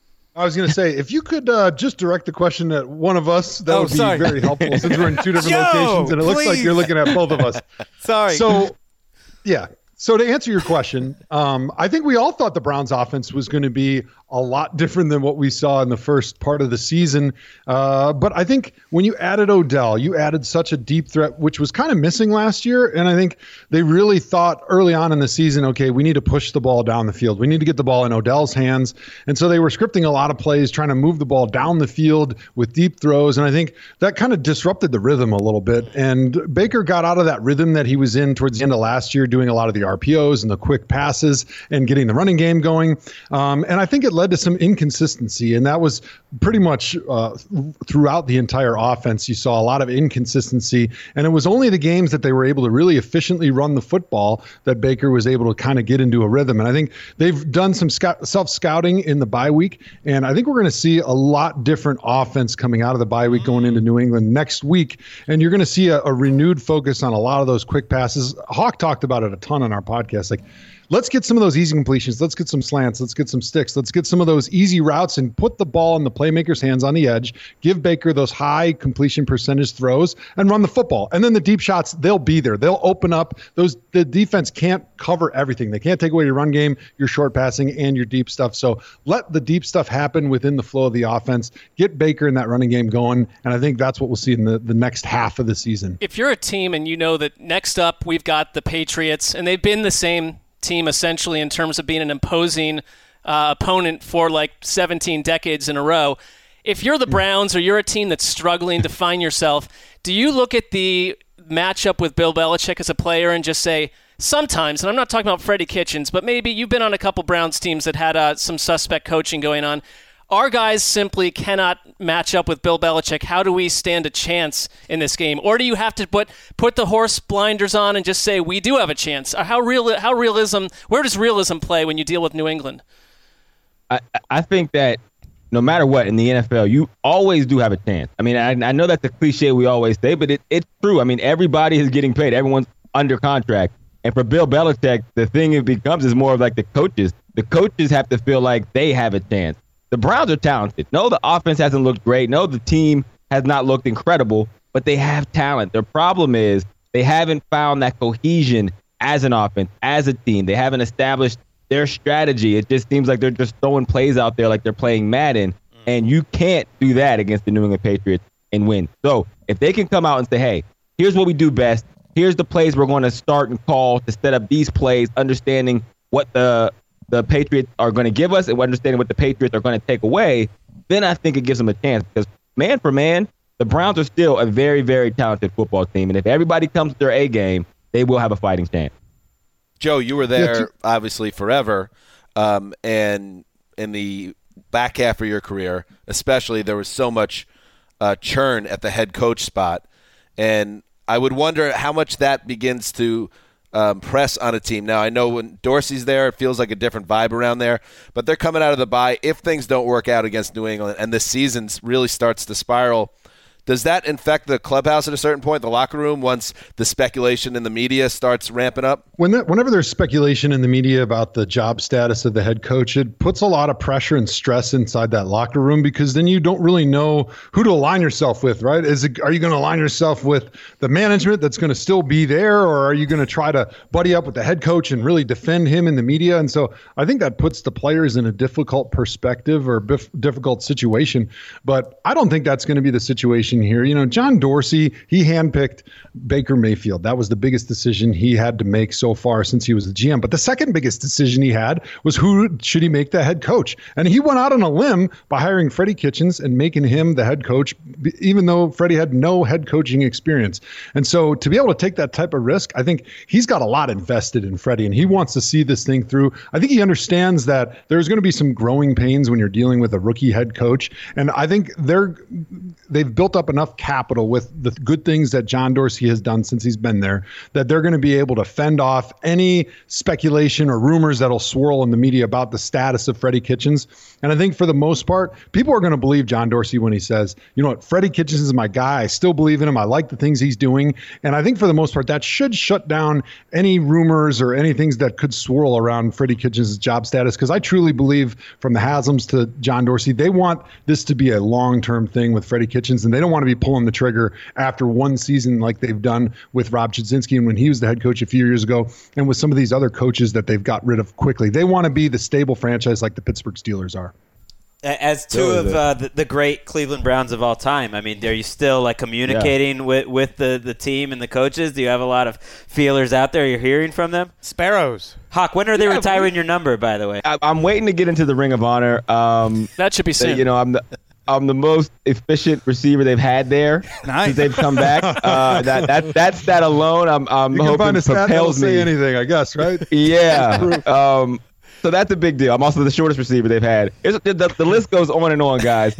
I was going to say, if you could just direct the question at one of us, that would be very helpful, since we're in two different locations, and it looks like you're looking at both of us. Sorry. So, yeah. So to answer your question, I think we all thought the Browns offense was going to be a lot different than what we saw in the first part of the season. But I think when you added Odell, you added such a deep threat, which was kind of missing last year. And I think they really thought early on in the season, okay, we need to push the ball down the field. We need to get the ball in Odell's hands. And so they were scripting a lot of plays, trying to move the ball down the field with deep throws. And I think that kind of disrupted the rhythm a little bit. And Baker got out of that rhythm that he was in towards the end of last year, doing a lot of the RPOs and the quick passes and getting the running game going. And I think it led to some inconsistency, and that was pretty much throughout the entire offense. You saw a lot of inconsistency, and it was only the games that they were able to really efficiently run the football that Baker was able to kind of get into a rhythm. And I think they've done some self-scouting in the bye week, and I think we're going to see a lot different offense coming out of the bye week going into New England next week, and you're going to see a renewed focus on a lot of those quick passes. Hawk talked about it a ton on our podcast. Like, let's get some of those easy completions. Let's get some slants. Let's get some sticks. Let's get some of those easy routes and put the ball in the playmaker's hands on the edge. Give Baker those high completion percentage throws and run the football. And then the deep shots, they'll be there. They'll open up. The defense can't cover everything. They can't take away your run game, your short passing, and your deep stuff. So let the deep stuff happen within the flow of the offense. Get Baker in that running game going. And I think that's what we'll see in the next half of the season. If you're a team and you know that next up we've got the Patriots, and they've been the same team essentially in terms of being an imposing opponent for like 17 decades in a row. If you're the Browns or you're a team that's struggling to find yourself, do you look at the matchup with Bill Belichick as a player and just say, sometimes, and I'm not talking about Freddie Kitchens, but maybe you've been on a couple Browns teams that had some suspect coaching going on. Our guys simply cannot match up with Bill Belichick. How do we stand a chance in this game? Or do you have to put the horse blinders on and just say we do have a chance? Where does realism play when you deal with New England? I think that no matter what in the NFL, you always do have a chance. I mean, I know that's a cliche we always say, but it's true. I mean, everybody is getting paid. Everyone's under contract. And for Bill Belichick, the thing it becomes is more of like the coaches. The coaches have to feel like they have a chance. The Browns are talented. No, the offense hasn't looked great. No, the team has not looked incredible, but they have talent. Their problem is they haven't found that cohesion as an offense, as a team. They haven't established their strategy. It just seems like they're just throwing plays out there like they're playing Madden, and you can't do that against the New England Patriots and win. So if they can come out and say, hey, here's what we do best. Here's the plays we're going to start and call to set up these plays, understanding what the Patriots are going to give us and understanding what the Patriots are going to take away, then I think it gives them a chance. Because man for man, the Browns are still a very, very talented football team. And if everybody comes to their A game, they will have a fighting chance. Joe, you were there obviously forever. And in the back half of your career, especially, there was so much churn at the head coach spot. And I would wonder how much that begins to press on a team. Now, I know when Dorsey's there, it feels like a different vibe around there, but they're coming out of the bye. If things don't work out against New England and this season really starts to spiral Does that infect the clubhouse at a certain point, the locker room, once the speculation in the media starts ramping up? Whenever there's speculation in the media about the job status of the head coach, it puts a lot of pressure and stress inside that locker room, because then you don't really know who to align yourself with, right? Are you going to align yourself with the management that's going to still be there, or are you going to try to buddy up with the head coach and really defend him in the media? And so I think that puts the players in a difficult perspective or difficult situation. But I don't think that's going to be the situation here. John Dorsey, he handpicked Baker Mayfield. That was the biggest decision he had to make so far since he was the GM. But the second biggest decision he had was who should he make the head coach? And he went out on a limb by hiring Freddie Kitchens and making him the head coach, even though Freddie had no head coaching experience. And so to be able to take that type of risk, I think he's got a lot invested in Freddie, and he wants to see this thing through. I think he understands that there's going to be some growing pains when you're dealing with a rookie head coach. And I think they've built up enough capital with the good things that John Dorsey has done since he's been there, that they're going to be able to fend off any speculation or rumors that'll swirl in the media about the status of Freddie Kitchens. And I think for the most part, people are going to believe John Dorsey when he says, you know what, Freddie Kitchens is my guy. I still believe in him. I like the things he's doing. And I think for the most part, that should shut down any rumors or any things that could swirl around Freddie Kitchens' job status. Because I truly believe, from the Haslam's to John Dorsey, they want this to be a long-term thing with Freddie Kitchens, and they don't want to be pulling the trigger after one season like they've done with Rob Chudzinski and when he was the head coach a few years ago, and with some of these other coaches that they've got rid of quickly. They want to be the stable franchise like the Pittsburgh Steelers are. As two of the great Cleveland Browns of all time, I mean, are you still communicating with the team and the coaches? Do you have a lot of feelers out there you're hearing from them? Sparrows. Hawk, when are they retiring your number, by the way? I'm waiting to get into the Ring of Honor. That should be soon. I'm the most efficient receiver they've had there since they've come back. That's that alone. I'm you can hoping find a stat propels that'll me. say anything, I guess, right? Yeah. So that's a big deal. I'm also the shortest receiver they've had. The list goes on and on, guys.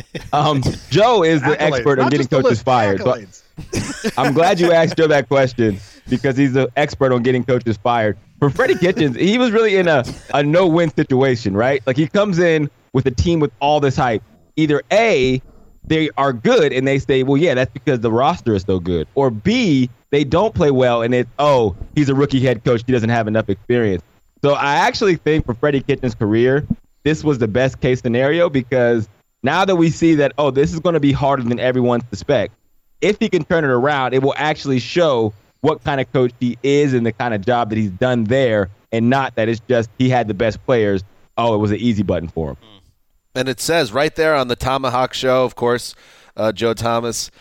Joe is the expert on getting coaches fired. So I'm glad you asked Joe that question, because he's the expert on getting coaches fired. For Freddie Kitchens, he was really in a no-win situation, right? Like, he comes in with a team with all this hype. Either A, they are good and they say, well, yeah, that's because the roster is so good. Or B, they don't play well and it's, oh, he's a rookie head coach. He doesn't have enough experience. So I actually think for Freddie Kitchens' career, this was the best case scenario, because now that we see that, oh, this is going to be harder than everyone suspects, if he can turn it around, it will actually show what kind of coach he is and the kind of job that he's done there, and not that it's just he had the best players. Oh, it was an easy button for him. And it says right there on the Tomahawk Show, of course, Joe Thomas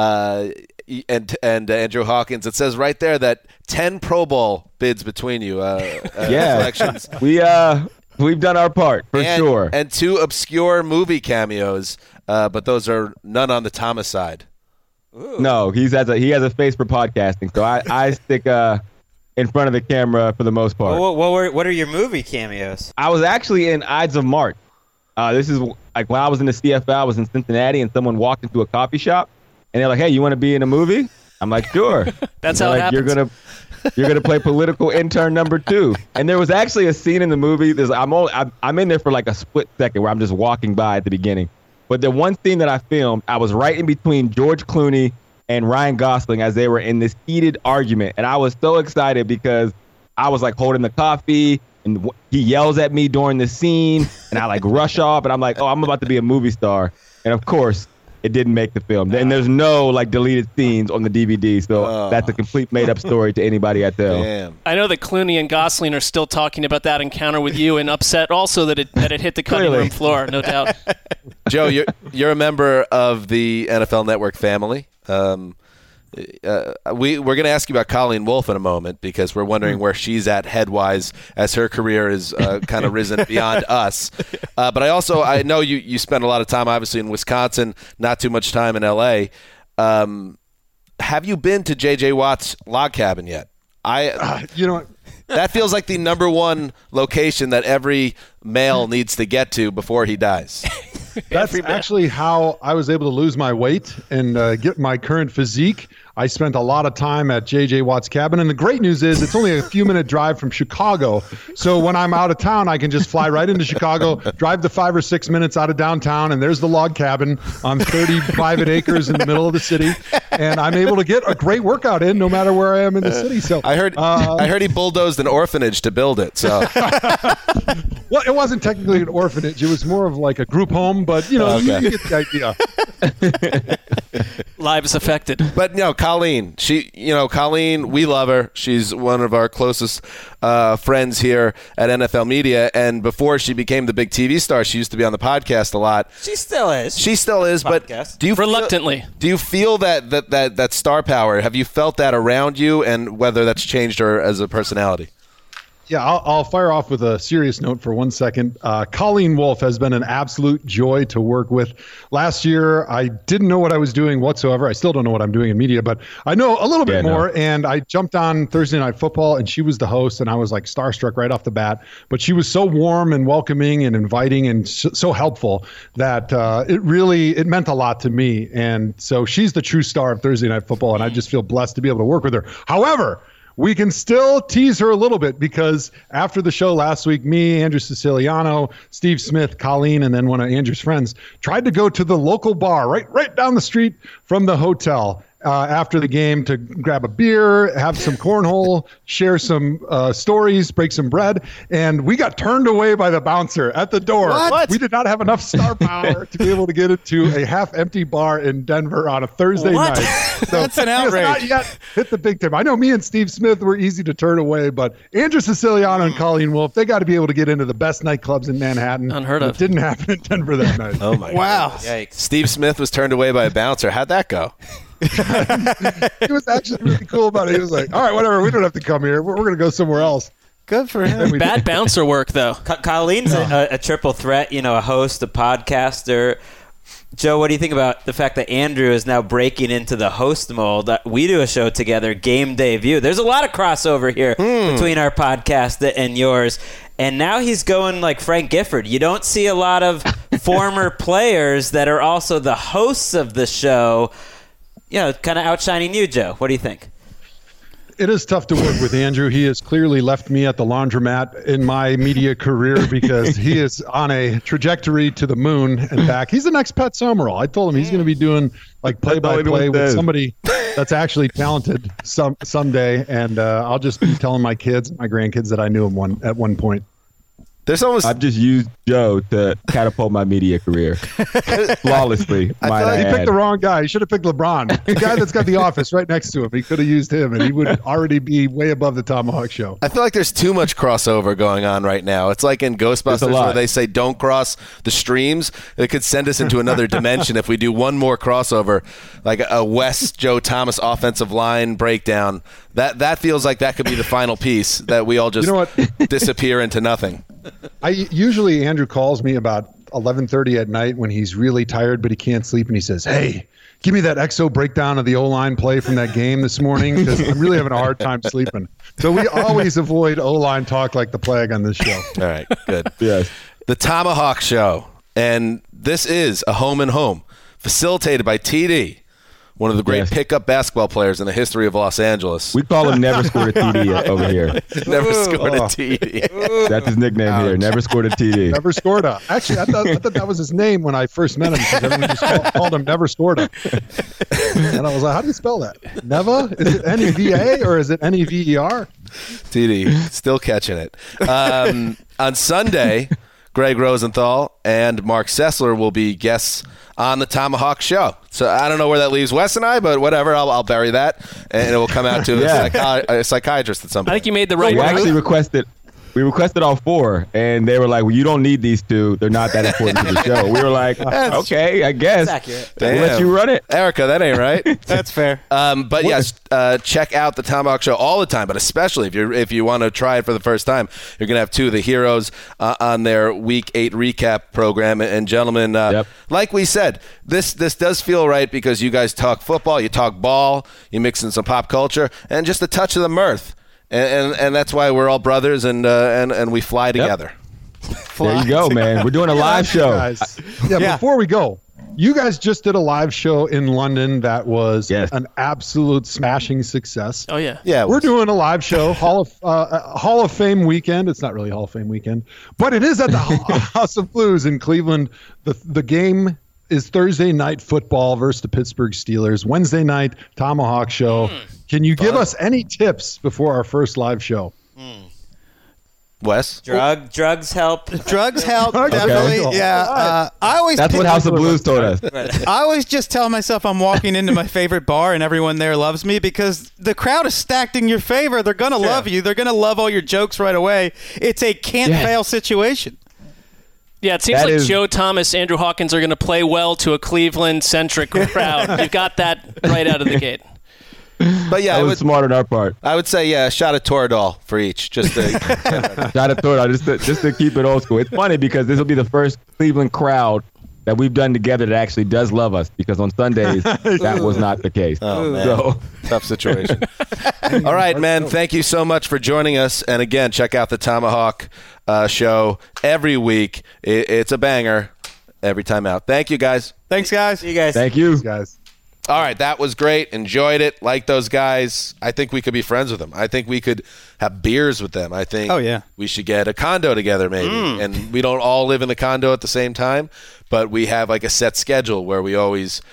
and Andrew Hawkins, it says right there that 10 Pro Bowl bids between you. Selections. We've done our part, for sure. And 2 obscure movie cameos, but those are none on the Thomas side. Ooh. No, he has a face for podcasting, so I stick in front of the camera for the most part. What are your movie cameos? I was actually in Ides of March. This is like when I was in the CFL, I was in Cincinnati, and someone walked into a coffee shop, and they're like, "Hey, you want to be in a movie?" I'm like, "Sure." That's how it happens. You're gonna play political intern number 2. And there was actually a scene in the movie. I'm in there for like a split second where I'm just walking by at the beginning. But the one scene that I filmed, I was right in between George Clooney and Ryan Gosling as they were in this heated argument, and I was so excited because I was like holding the coffee. And he yells at me during the scene, and I like rush off, and I'm like, oh, I'm about to be a movie star. And of course, it didn't make the film. And there's no like deleted scenes on the DVD, so that's a complete made-up story to anybody I tell. Damn. I know that Clooney and Gosling are still talking about that encounter with you, and upset also that it hit the cutting room floor, no doubt. Joe, you're a member of the NFL Network family. We're going to ask you about Colleen Wolfe in a moment, because we're wondering where she's at head-wise as her career is kind of risen beyond us. But I know you spent a lot of time, obviously, in Wisconsin, not too much time in L.A. Have you been to J.J. Watt's log cabin yet? You know what? That feels like the number one location that every male needs to get to before he dies. That's actually how I was able to lose my weight and get my current physique. I spent a lot of time at J.J. Watt's cabin. And the great news is it's only a few minute drive from Chicago. So when I'm out of town, I can just fly right into Chicago, drive the 5 or 6 minutes out of downtown, and there's the log cabin on 30 private acres in the middle of the city. And I'm able to get a great workout in no matter where I am in the city. So I heard he bulldozed an orphanage to build it. So well, it wasn't technically an orphanage. It was more of like a group home, but you get the idea. Lives affected. But Colleen, Colleen, we love her. She's one of our closest friends here at NFL Media. And before she became the big TV star, she used to be on the podcast a lot. She still is. But do you reluctantly? Do you feel that star power? Have you felt that around you, and whether that's changed her as a personality? Yeah, I'll fire off with a serious note for 1 second. Colleen Wolfe has been an absolute joy to work with. Last year, I didn't know what I was doing whatsoever. I still don't know what I'm doing in media, but I know a little bit more. And I jumped on Thursday Night Football, and she was the host, and I was like starstruck right off the bat. But she was so warm and welcoming and inviting and so helpful that it meant a lot to me. And so she's the true star of Thursday Night Football, and I just feel blessed to be able to work with her. However, we can still tease her a little bit because after the show last week, me, Andrew Siciliano, Steve Smith, Colleen, and then one of Andrew's friends tried to go to the local bar right down the street from the hotel after the game to grab a beer, have some cornhole, share some stories, break some bread, and we got turned away by the bouncer at the door. What? We did not have enough star power to be able to get into a half-empty bar in Denver on a Thursday night. So That's an outrage. Not yet hit the big time. I know me and Steve Smith were easy to turn away, but Andrew Siciliano and Colleen Wolfe, they got to be able to get into the best nightclubs in Manhattan. Unheard of. It didn't happen in Denver that night. Oh my! Wow. Yikes. Steve Smith was turned away by a bouncer. How'd that go? He was actually really cool about it. He was like, all right, whatever. We don't have to come here. We're going to go somewhere else. Good for him. Bad bouncer work, though. Colleen's a triple threat, a host, a podcaster. Joe, what do you think about the fact that Andrew is now breaking into the host mold? We do a show together, Game Day View. There's a lot of crossover here between our podcast and yours. And now he's going like Frank Gifford. You don't see a lot of former players that are also the hosts of the show, kind of outshining you, Joe. What do you think? It is tough to work with Andrew. He has clearly left me at the laundromat in my media career because he is on a trajectory to the moon and back. He's the next Pat Summerall. I told him he's going to be doing like play-by-play with somebody that's actually talented someday, and I'll just be telling my kids, my grandkids, that I knew him at one point. I've just used Joe to catapult my media career flawlessly. He picked the wrong guy. He should have picked LeBron, the guy that's got The Office right next to him. He could have used him, and he would already be way above the Tomahawk Show. I feel like there's too much crossover going on right now. It's like in Ghostbusters where they say don't cross the streams. It could send us into another dimension if we do one more crossover, like a West Joe Thomas offensive line breakdown. That feels like that could be the final piece that we all just disappear into nothing. Usually Andrew calls me about 11:30 at night when he's really tired but he can't sleep, and he says, "Hey, give me that XO breakdown of the O-line play from that game this morning because I'm really having a hard time sleeping." So we always avoid O-line talk like the plague on this show. All right, good. Yes. The Tomahawk Show, and this is a home and home facilitated by TD. One of the great pickup basketball players in the history of Los Angeles. We call him Never Scored a TD over here. Never scored a TD. That's his nickname here. Never scored a TD. Never scored a. Actually, I thought that was his name when I first met him because everyone just called him Never Scored a. And I was like, how do you spell that? Neva? Is it N-E-V-A or is it N-E-V-E-R? TD, still catching it. On Sunday, Greg Rosenthal and Mark Sessler will be guests on the Tomahawk Show. So I don't know where that leaves Wes and I, but whatever, I'll bury that, and it will come out to a psychiatrist at some point. I think you made the right We move. actually requested all four, and they were like, well, you don't need these two. They're not that important to the show. We were like, okay, I guess. That's accurate. We'll let you run it. Erica, that ain't right. That's fair. But yes, check out the Tomahawk Show all the time, but especially if you want to try it for the first time, you're going to have two of the heroes on their Week 8 recap program. And gentlemen, like we said, this does feel right because you guys talk football, you talk ball, you mix in some pop culture, and just a touch of the mirth. And that's why we're all brothers and we fly together. There you go, man. We're doing a live show. Guys. Before we go, You guys just did a live show in London that was an absolute smashing success. Oh yeah, yeah. We're doing a live show, Hall of Fame weekend. It's not really Hall of Fame weekend, but it is at the House of Blues in Cleveland. The game is Thursday night football versus the Pittsburgh Steelers. Wednesday night Tomahawk show. Can you give us any tips before our first live show? Wes? Drugs help. Drugs help, definitely. Okay. Yeah. That's what House of Blues told us. I always just tell myself I'm walking into my favorite bar and everyone there loves me because the crowd is stacked in your favor. They're going to love you. They're going to love all your jokes right away. It's a can't-fail situation. Yeah, it seems like Joe Thomas, Andrew Hawkins are going to play well to a Cleveland-centric crowd. You've got that right out of the gate. But yeah, that was smart on our part. I would say, a shot of Toradol for each. Just to, shot of Toradol, just to keep it old school. It's funny because this will be the first Cleveland crowd that we've done together that actually does love us, because on Sundays, that was not the case. Oh, man. So, tough situation. All right, man. Thank you so much for joining us. And again, check out the Tomahawk show every week. It's a banger every time out. Thank you, guys. Thanks, guys. See you guys. Thank you. Thanks, guys. All right, that was great. Enjoyed it. Like those guys. I think we could be friends with them. I think we could have beers with them. I think we should get a condo together maybe. And we don't all live in the condo at the same time, but we have like a set schedule where we always,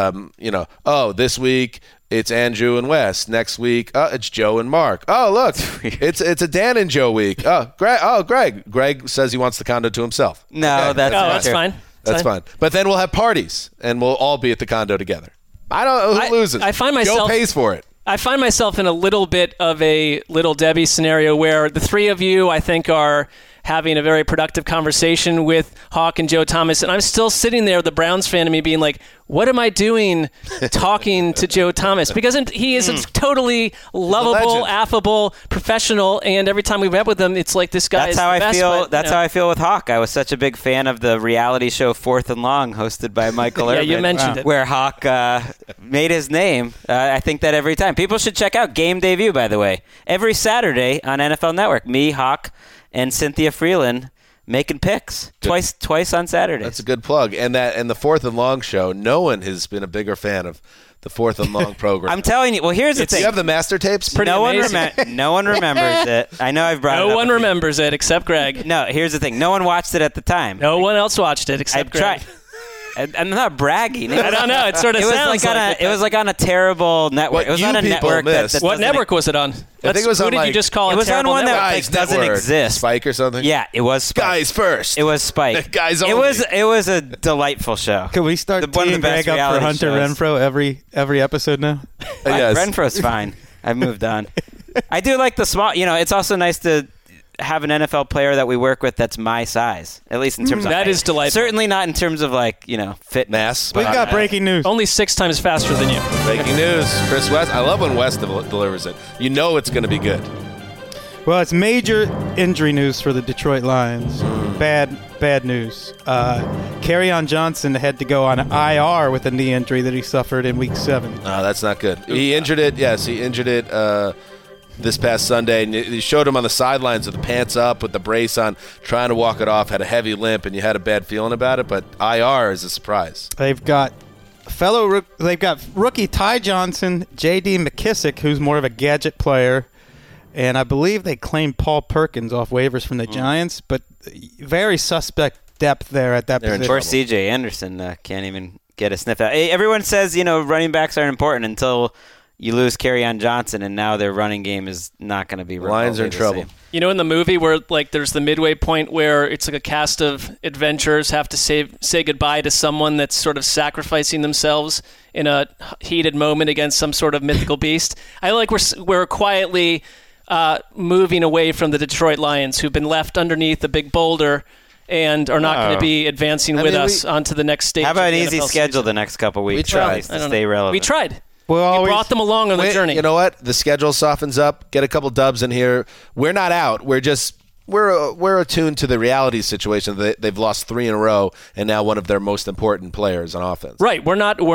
this week it's Andrew and Wes. Next week, it's Joe and Mark. Oh, look, it's a Dan and Joe week. Greg. Greg says he wants the condo to himself. No, that's fine. That's fine. But then we'll have parties, and we'll all be at the condo together. I don't know who loses. I find myself, Joe pays for it. I find myself in a little bit of a Little Debbie scenario where the three of you, I think, are having a very productive conversation with Hawk and Joe Thomas, and I'm still sitting there, the Browns fan of me, being like, what am I doing talking to Joe Thomas? Because he is a totally lovable, affable professional, and every time we met with him, it's like this guy is the best. That's how I feel with Hawk. I was such a big fan of the reality show Fourth and Long, hosted by Michael Irvin. Yeah, you mentioned it. Where Hawk made his name. I think that every time. People should check out Game Debut, by the way. Every Saturday on NFL Network. Me, Hawk, and Cynthia Freeland making picks twice on Saturdays. That's a good plug. And the Fourth and Long show, no one has been a bigger fan of the Fourth and Long program. I'm telling you. Well, here's the thing. You have the master tapes? No one remembers it. I know I've brought it up. No one remembers it except Greg. No, here's the thing. No one watched it at the time. No one else watched it except Greg. I'm not bragging. I don't know. It sort of sounds like it was like on a terrible network. It was on a network that what network was it on? I think it was on, who did you just call it? It was on one that doesn't exist. Spike or something? Yeah, it was Spike. Guys first. It was Spike. Guys only. It was a delightful show. Can we start teeing Greg up for Hunter Renfrow every episode now? Yes. Renfro's fine. I've moved on. I do like the small. It's also nice to have an NFL player that we work with that's my size, at least in terms of that height. is delightful. Certainly not in terms of fit mass. We've got breaking news. Only 6 times faster than you. Breaking news. Chris West. I love when West delivers it. You know it's going to be good. Well, it's major injury news for the Detroit Lions. Bad news. Kerryon Johnson had to go on IR with a knee injury that he suffered in Week 7. Oh, that's not good. He injured it. Yes, he injured it this past Sunday. And he showed him on the sidelines with the pants up, with the brace on, trying to walk it off, had a heavy limp, and you had a bad feeling about it. But IR is a surprise. They've got rookie Ty Johnson, J.D. McKissick, who's more of a gadget player, and I believe they claimed Paul Perkins off waivers from the Giants, but very suspect depth there at that position. Or C.J. Anderson can't even get a sniff out. Hey, everyone says running backs aren't important until you lose Kerryon Johnson, and now their running game is not going to be. Lions are in trouble. In the movie where there's the midway point where it's like a cast of adventurers have to say goodbye to someone that's sort of sacrificing themselves in a heated moment against some sort of mythical beast. I like we're quietly moving away from the Detroit Lions, who've been left underneath a big boulder and are not going to be advancing with us onto the next stage. How about an easy schedule the next couple weeks? We tried to stay relevant. We tried. We brought them along on the journey. You know what? The schedule softens up. Get a couple dubs in here. We're not out. We're attuned to the reality situation. They've lost 3 in a row, and now one of their most important players on offense. Right. We're not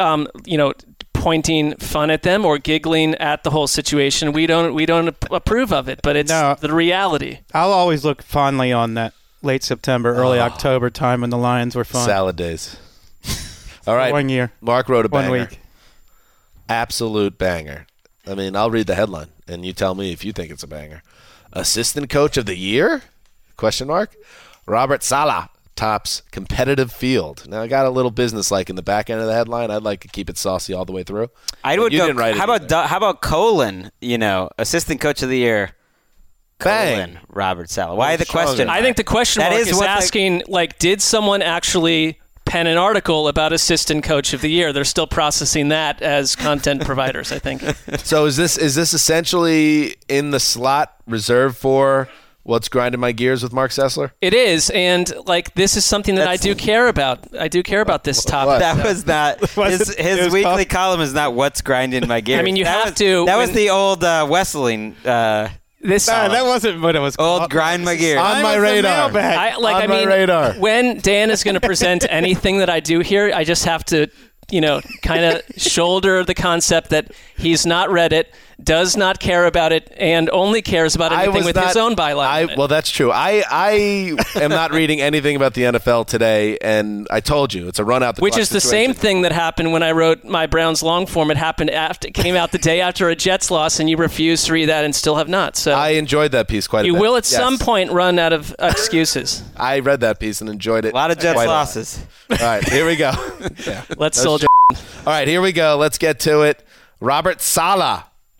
pointing fun at them or giggling at the whole situation. We don't approve of it, but it's the reality. I'll always look fondly on that late September, early October time when the Lions were fun. Salad days. All right. 1 year. Mark wrote a 1 banger. week. Absolute banger. I mean, I'll read the headline, and you tell me if you think it's a banger. Assistant Coach of the Year? Question mark. Robert Saleh tops competitive field. Now, I got a little business-like in the back end of the headline. I'd like to keep it saucy all the way through. I would you go. didn't write it How about Colin? Assistant Coach of the Year. Bang. Robert Saleh. Why the Strong question? enough. I think the question That mark is is what asking, did someone actually pen an article about Assistant Coach of the Year? They're still processing that as content providers, I think. So is this essentially in the slot reserved for what's grinding my gears with Mark Sessler? It is, and this is something that I do care about. I do care about this topic. That was not his weekly column is not what's grinding my gears. I mean, That was the old Wesseling. That wasn't what it was called. Old grind my gears. On my radar. My radar. When Dan is going to present anything that I do here, I just have to, kind of shoulder the concept that he's not read it, does not care about it, and only cares about anything with his own byline. Well, that's true. I am not reading anything about the NFL today, and I told you it's a run out the Which clock is the situation. same thing that happened when I wrote my Browns long form. It happened it came out the day after a Jets loss, and you refused to read that and still have not. So I enjoyed that piece quite a bit. You will at some point run out of excuses. I read that piece and enjoyed it. A lot of Jets quite losses. All right, here we go. Let's soldier. All right, here we go. Let's get to it. Robert Saleh.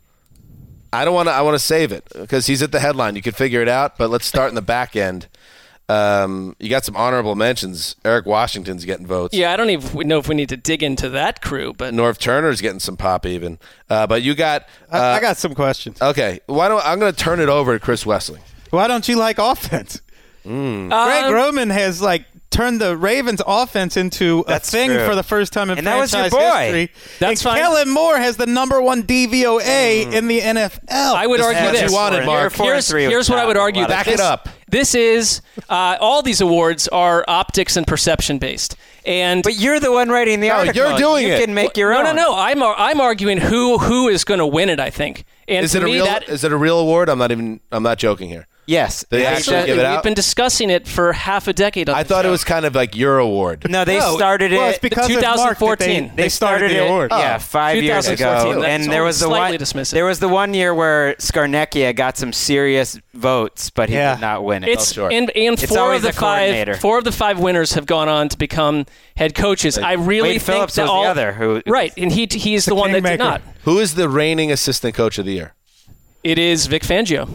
I want to save it because he's at the headline. You can figure it out, but let's start in the back end. You got some honorable mentions. Eric Washington's getting votes. Yeah, I don't even know if we need to dig into that crew, but Norv Turner's getting some pop even. But you got. I got some questions. Okay, I'm going to turn it over to Chris Wesley. Why don't you like offense? Greg Roman has turned the Ravens offense into a thing true. for the first time in And that was your franchise boy. history. That's and fine. Kellen Moore has the number 1 DVOA in the NFL. I would argue what this. you wanted, Mark. Here's what I would argue. Back it up. This is all these awards are optics and perception based. But you're the one writing the article. You're doing it. You can make your own. No. I'm arguing who is going to win it. I think. And Is to it a me, real? Is it a real award? I'm not joking here. Yes. They actually give it out? We've been discussing it for half a decade. I thought it was kind of like your award. No, they started it. Well, it's because of Mark that 2014. they started the award. Yeah, 5 years ago. 2014. And That's there was the slightly one. dismissive. There was the 1 year where Scarnecchia got some serious votes, but he did not win it. It's sure. and It's four always of the the coordinator. four of the 5 winners have gone on to become head coaches. I really Wade think Phillips that was all the other who right, and he's the one that did kingmaker. not. Who is the reigning assistant coach of the year? It is Vic Fangio.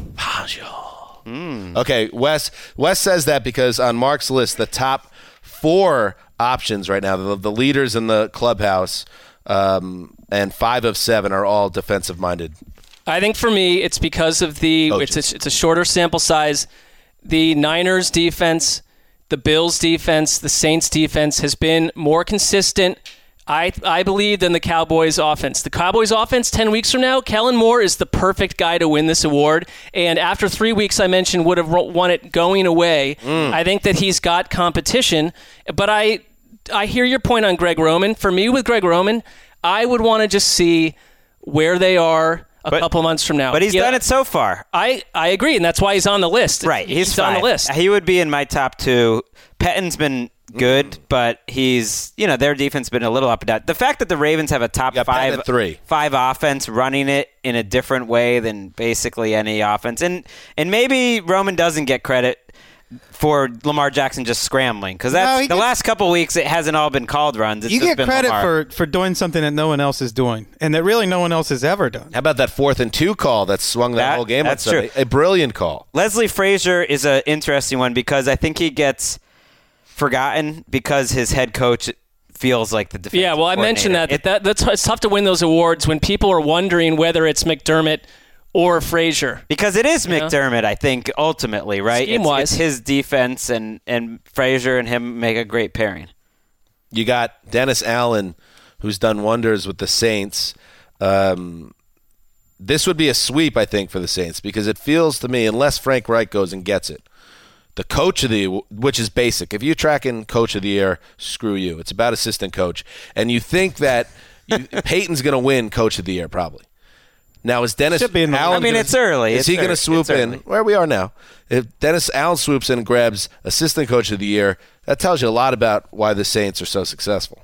Okay, Wes says that because on Mark's list, the top 4 options right now, the leaders in the clubhouse, and 5 of 7 are all defensive-minded. I think for me, it's because of it's a shorter sample size. The Niners defense, the Bills defense, the Saints defense has been more consistent, I believe, than the Cowboys offense. The Cowboys offense 10 weeks from now, Kellen Moore is the perfect guy to win this award. And after 3 weeks, I mentioned would have won it going away. I think that he's got competition. But I hear your point on Greg Roman. For me, with Greg Roman, I would want to just see where they are a couple months from now. But he's done it so far. I agree, and that's why he's on the list. Right, he's on the list. He would be in my top 2. Pettin's been good, but he's, their defense has been a little up and down. The fact that the Ravens have a top 5 offense running it in a different way than basically any offense. And maybe Roman doesn't get credit for Lamar Jackson just scrambling, because the last couple weeks it hasn't all been called runs. It's you just get been credit Lamar. for doing something that no one else is doing, and that really no one else has ever done. How about that 4th and 2 call that swung that whole game? That's on Sunday? true. A brilliant call. Leslie Frazier is an interesting one because I think he gets forgotten because his head coach feels like the defensive Yeah, well, I mentioned coordinator. that's it's tough to win those awards when people are wondering whether it's McDermott or Frazier. Because it is McDermott, I think, ultimately, right? Scheme-wise. It's his defense, and Frazier and him make a great pairing. You got Dennis Allen, who's done wonders with the Saints. This would be a sweep, I think, for the Saints, because it feels to me, unless Frank Reich goes and gets it, the coach of the, which is basic. If you're tracking coach of the year, screw you. It's about assistant coach. And you think that Peyton's going to win coach of the year, probably. Now, is Dennis Allen... I mean, it's early. Is he going to swoop in? Where we are now. If Dennis Allen swoops in and grabs assistant coach of the year, that tells you a lot about why the Saints are so successful.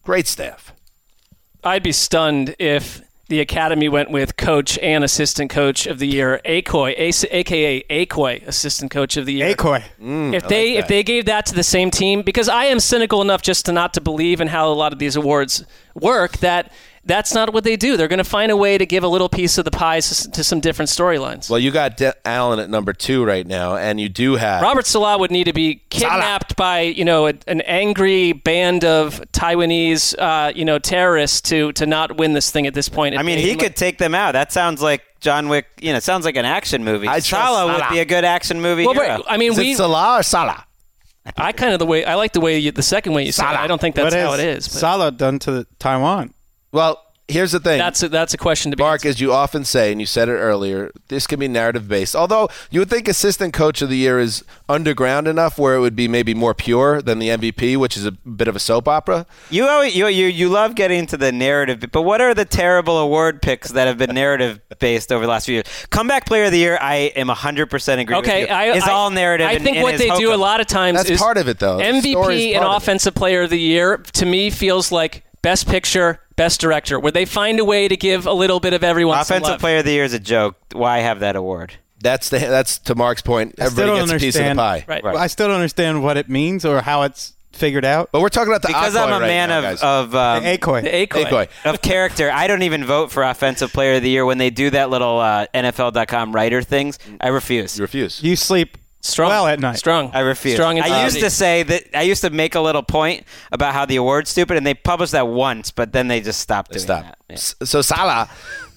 Great staff. I'd be stunned if the Academy went with coach and assistant coach of the year, Akoy, a.k.a. Akoy, assistant coach of the year. Akoy. If they gave that to the same team, because I am cynical enough just not to believe in how a lot of these awards work, that's not what they do. They're going to find a way to give a little piece of the pie to some different storylines. Well, you got Allen at number 2 right now, and you do have Robert Salah would need to be kidnapped by an angry band of Taiwanese terrorists to not win this thing at this point. I mean, he could take them out. That sounds like John Wick. It sounds like an action movie. Salah would be a good action movie hero. I mean, is it Salah or Salah? I like the way the second way you said it. I don't think that's how it is. But. Salah done to Taiwan? Well, here's the thing. That's a question to be Mark, answered. as you often say, and you said it earlier, this can be narrative-based. Although you would think assistant coach of the year is underground enough where it would be maybe more pure than the MVP, which is a bit of a soap opera. You love getting into the narrative, but what are the terrible award picks that have been narrative-based over the last few years? Comeback player of the year, I am 100% agree with you. It's all narrative. I think what they do a lot of times is part of it, though. MVP and offensive player of the year, to me, feels like best picture, best director, where they find a way to give a little bit of everyone some Offensive love. player of the year is a joke. Why have that award? That's to Mark's point. Everybody gets a piece of the pie. Right. Well, I still don't understand what it means or how it's figured out. But we're talking about the because Akoy I'm a right man now, of Akoy. of character. I don't even vote for offensive player of the year when they do that little NFL.com writer things. I refuse. You refuse. You sleep well at night. Strong. I refuse. Strong I used to say that. I used to make a little point about how the award's stupid, and they published that once, but then they just stopped doing that. Yeah. So Salah,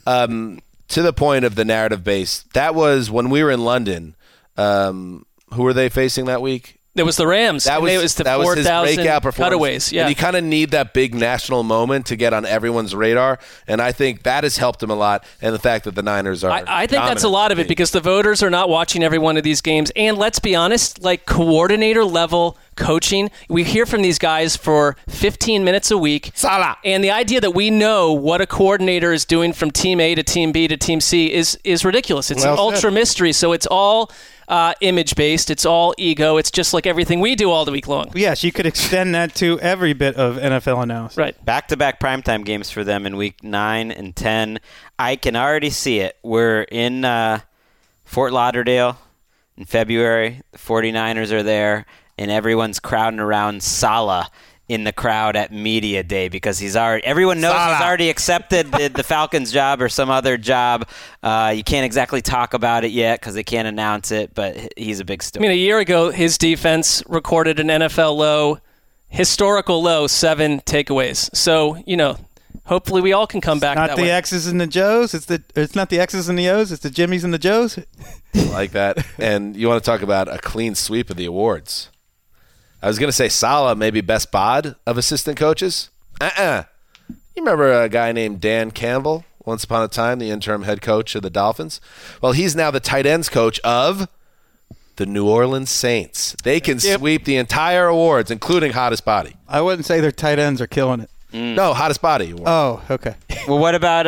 to the point of the narrative base, that was when we were in London. Who were they facing that week? It was the Rams. That was the his 4,000 breakout performance. cutaways. Yeah. And you kind of need that big national moment to get on everyone's radar, and I think that has helped him a lot. And the fact that the Niners are, I think that's a lot of it because the voters are not watching every one of these games. And let's be honest, like coordinator level coaching, we hear from these guys for 15 minutes a week. Salah. And the idea that we know what a coordinator is doing from team A to team B to team C is ridiculous. It's an ultra mystery. So it's all image-based. It's all ego. It's just like everything we do all the week long. Yes, you could extend that to every bit of NFL analysis. Right. Back-to-back primetime games for them in week 9 and 10. I can already see it. We're in Fort Lauderdale in February. The 49ers are there, and everyone's crowding around Salah in the crowd at media day because everyone knows he's already accepted the Falcons job or some other job. You can't exactly talk about it yet because they can't announce it, but he's a big story. I mean, a year ago, his defense recorded an NFL historical low, 7 takeaways. So, hopefully we all can come back Not that the way. X's and the Joes. It's not the X's and the O's. It's the Jimmys and the Joes. Like that. And you want to talk about a clean sweep of the awards. I was going to say Salah, maybe best bod of assistant coaches. You remember a guy named Dan Campbell, once upon a time, the interim head coach of the Dolphins? Well, he's now the tight ends coach of the New Orleans Saints. They can sweep the entire awards, including hottest body. I wouldn't say their tight ends are killing it. No, hottest body award. Oh, okay. Well, what about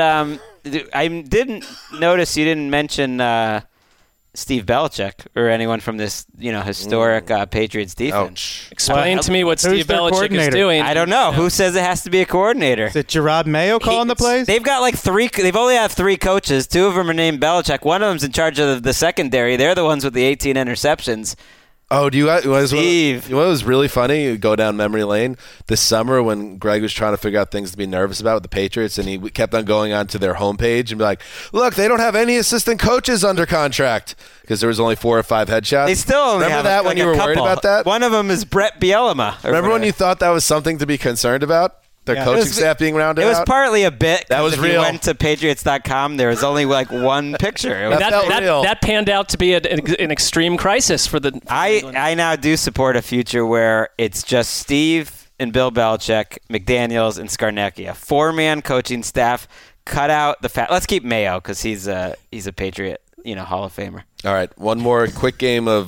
I didn't notice you didn't mention Steve Belichick or anyone from this, historic Patriots defense. Ouch. Explain to me what Steve their Belichick is coordinator? doing. I don't know. Who says it has to be a coordinator? Is it Gerard Mayo calling the plays? They've got like 3. They've only had 3 coaches. 2 of them are named Belichick. One of them's in charge of the secondary. They're the ones with the 18 interceptions. Oh, Steve. You know what was really funny? You go down memory lane this summer when Greg was trying to figure out things to be nervous about with the Patriots, and he kept on going onto their homepage and be like, look, they don't have any assistant coaches under contract because there was only 4 or 5 headshots. They still only Remember have that when you were worried about that? One of them is Brett Bielema. Remember when you thought that was something to be concerned about? Their coaching staff being rounded out? It was partly a bit. That was if real. You went to Patriots.com, there was only like one picture. That panned out to be an extreme crisis for the. I now do support a future where it's just Steve and Bill Belichick, McDaniels, and Scarnecchia. 4-man coaching staff. Cut out the fat. Let's keep Mayo because he's a Patriot, Hall of Famer. All right, one more quick game of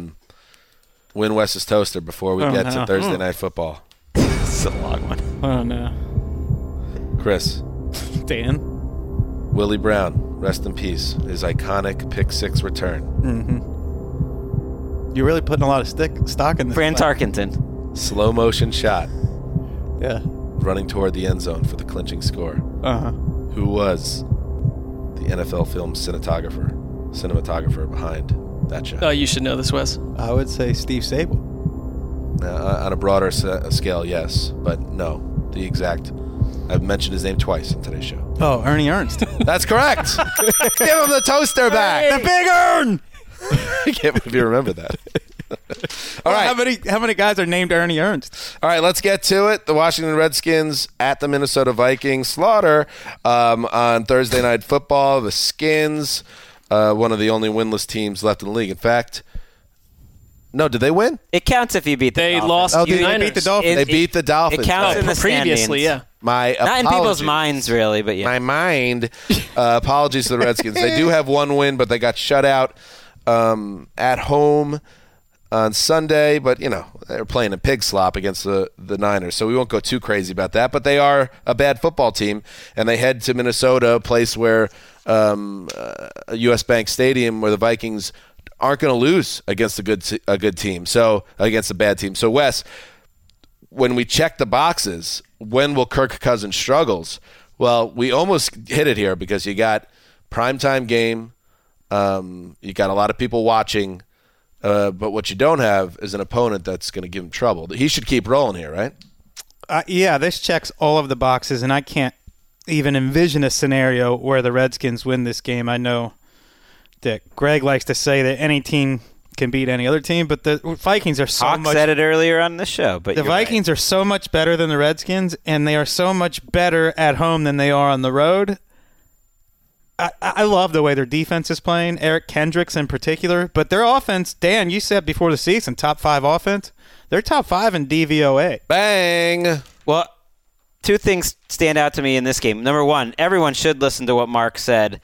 Win Wes's Toaster before we get to Thursday Night Football. It's a long one. Oh, no. Chris. Dan. Willie Brown, rest in peace. His iconic pick 6 return. Mm-hmm. You're really putting a lot of stock in this. Fran Tarkenton. Slow motion shot. Yeah. running toward the end zone for the clinching score. Who was the NFL film cinematographer behind that shot? Oh, you should know this, Wes. I would say Steve Sable. On a broader scale, yes, but no. I've mentioned his name twice in today's show. Oh, Ernie Ernst. That's correct. Give him the toaster back. The Big Ern. I can't believe you remember that. All right. How many guys are named Ernie Ernst? All right, let's get to it. The Washington Redskins at the Minnesota Vikings. Slaughter on Thursday Night Football. The Skins, one of the only winless teams left in the league. In fact, no, did they win? It counts if you beat the Dolphins. They lost. Oh, they beat the Dolphins. They beat the Dolphins. It counts in the previously, standings. yeah. My Not in people's apologies. minds, really, but yeah. My mind. Apologies to the Redskins. They do have one win, but they got shut out at home on Sunday. But, they're playing a pig slop against the Niners, so we won't go too crazy about that. But they are a bad football team, and they head to Minnesota, a place where U.S. Bank Stadium, where the Vikings aren't going to lose against a good team, so against a bad team. So, Wes, when we check the boxes, when will Kirk Cousins struggles? Well, we almost hit it here because you got primetime game, you got a lot of people watching, but what you don't have is an opponent that's going to give him trouble. He should keep rolling here, right? Yeah, this checks all of the boxes, and I can't even envision a scenario where the Redskins win this game. I know that Greg likes to say that any team can beat any other team, but the Vikings are so Hawk much... said it earlier on the show, but the Vikings are so much better than the Redskins, and they are so much better at home than they are on the road. I love the way their defense is playing, Eric Kendricks in particular, but their offense, Dan, you said before the season, top 5 offense. They're top 5 in DVOA. Bang! Well, two things stand out to me in this game. Number one, everyone should listen to what Mark said.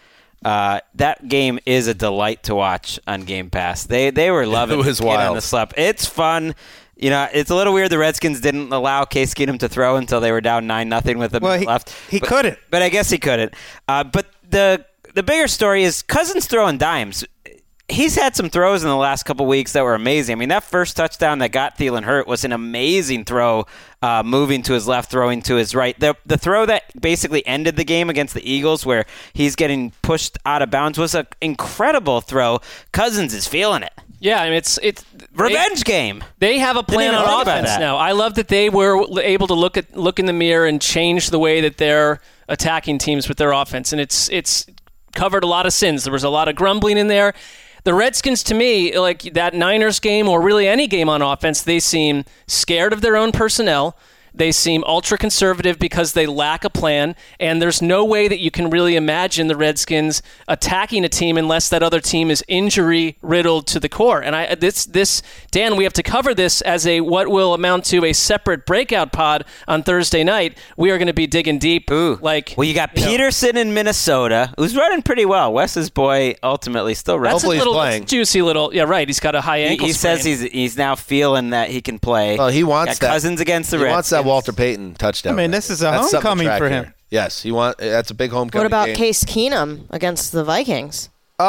That game is a delight to watch on Game Pass. They were loving it. Was Kid wild. On the slap. It's fun. It's a little weird the Redskins didn't allow Case Keenum to throw until they were down 9-0 with a minute left. He couldn't. But I guess he couldn't. But the bigger story is Cousins throwing dimes. He's had some throws in the last couple weeks that were amazing. I mean, that first touchdown that got Thielen hurt was an amazing throw, moving to his left, throwing to his right. The throw that basically ended the game against the Eagles, where he's getting pushed out of bounds, was an incredible throw. Cousins is feeling it. Yeah, I mean, it's revenge game. They have a plan on offense now. I love that they were able to look in the mirror and change the way that they're attacking teams with their offense, and it's covered a lot of sins. There was a lot of grumbling in there. The Redskins, to me, like that Niners game or really any game on offense, they seem scared of their own personnel. They seem ultra-conservative because they lack a plan, and there's no way that you can really imagine the Redskins attacking a team unless that other team is injury-riddled to the core. And this Dan, we have to cover this as what will amount to a separate breakout pod on Thursday night. We are going to be digging deep. Well, you got Peterson in Minnesota, who's running pretty well. Wes's boy ultimately still running. Hopefully he's playing. Juicy little, yeah, right. He's got a high ankle He sprain. says he's now feeling that he can play. Well, he wants got that. Cousins against the He Redskins. wants that Walter Payton touchdown. I mean, this is a That's something to homecoming track for here. him. Yes, that's a big homecoming. What about game. Case Keenum against the Vikings?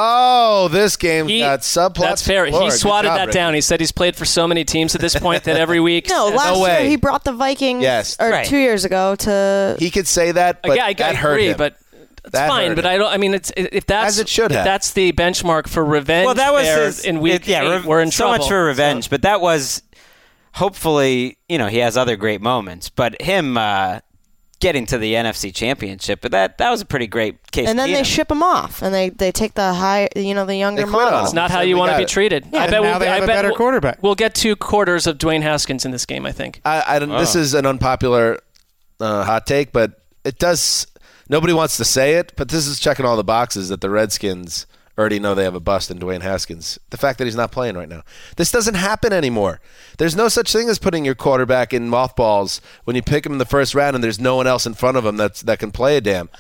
Oh, this game got subplots. That's fair. He swatted that down. He said he's played for so many teams at this point that every week. No, last year he brought the Vikings. Yes, 2 years ago to. He could say that, but I that hurt agree, him. but it's fine. But I don't. I mean, if that's as it should have. That's the benchmark for revenge. Well, that was in week 8. We're in so trouble. much for revenge, but that was hopefully he has other great moments. But him getting to the NFC Championship, but that was a pretty great case. And then they ship him off, and they take the the younger model. It's not how you want to be treated. Yeah. I bet now they have a better quarterback. We'll get 2 quarters of Dwayne Haskins in this game, I think. This is an unpopular hot take, but it does. Nobody wants to say it, but this is checking all the boxes that the Redskins already know they have a bust in Dwayne Haskins. The fact that he's not playing right now. This doesn't happen anymore. There's no such thing as putting your quarterback in mothballs when you pick him in the first round and there's no one else in front of him that can play a damn.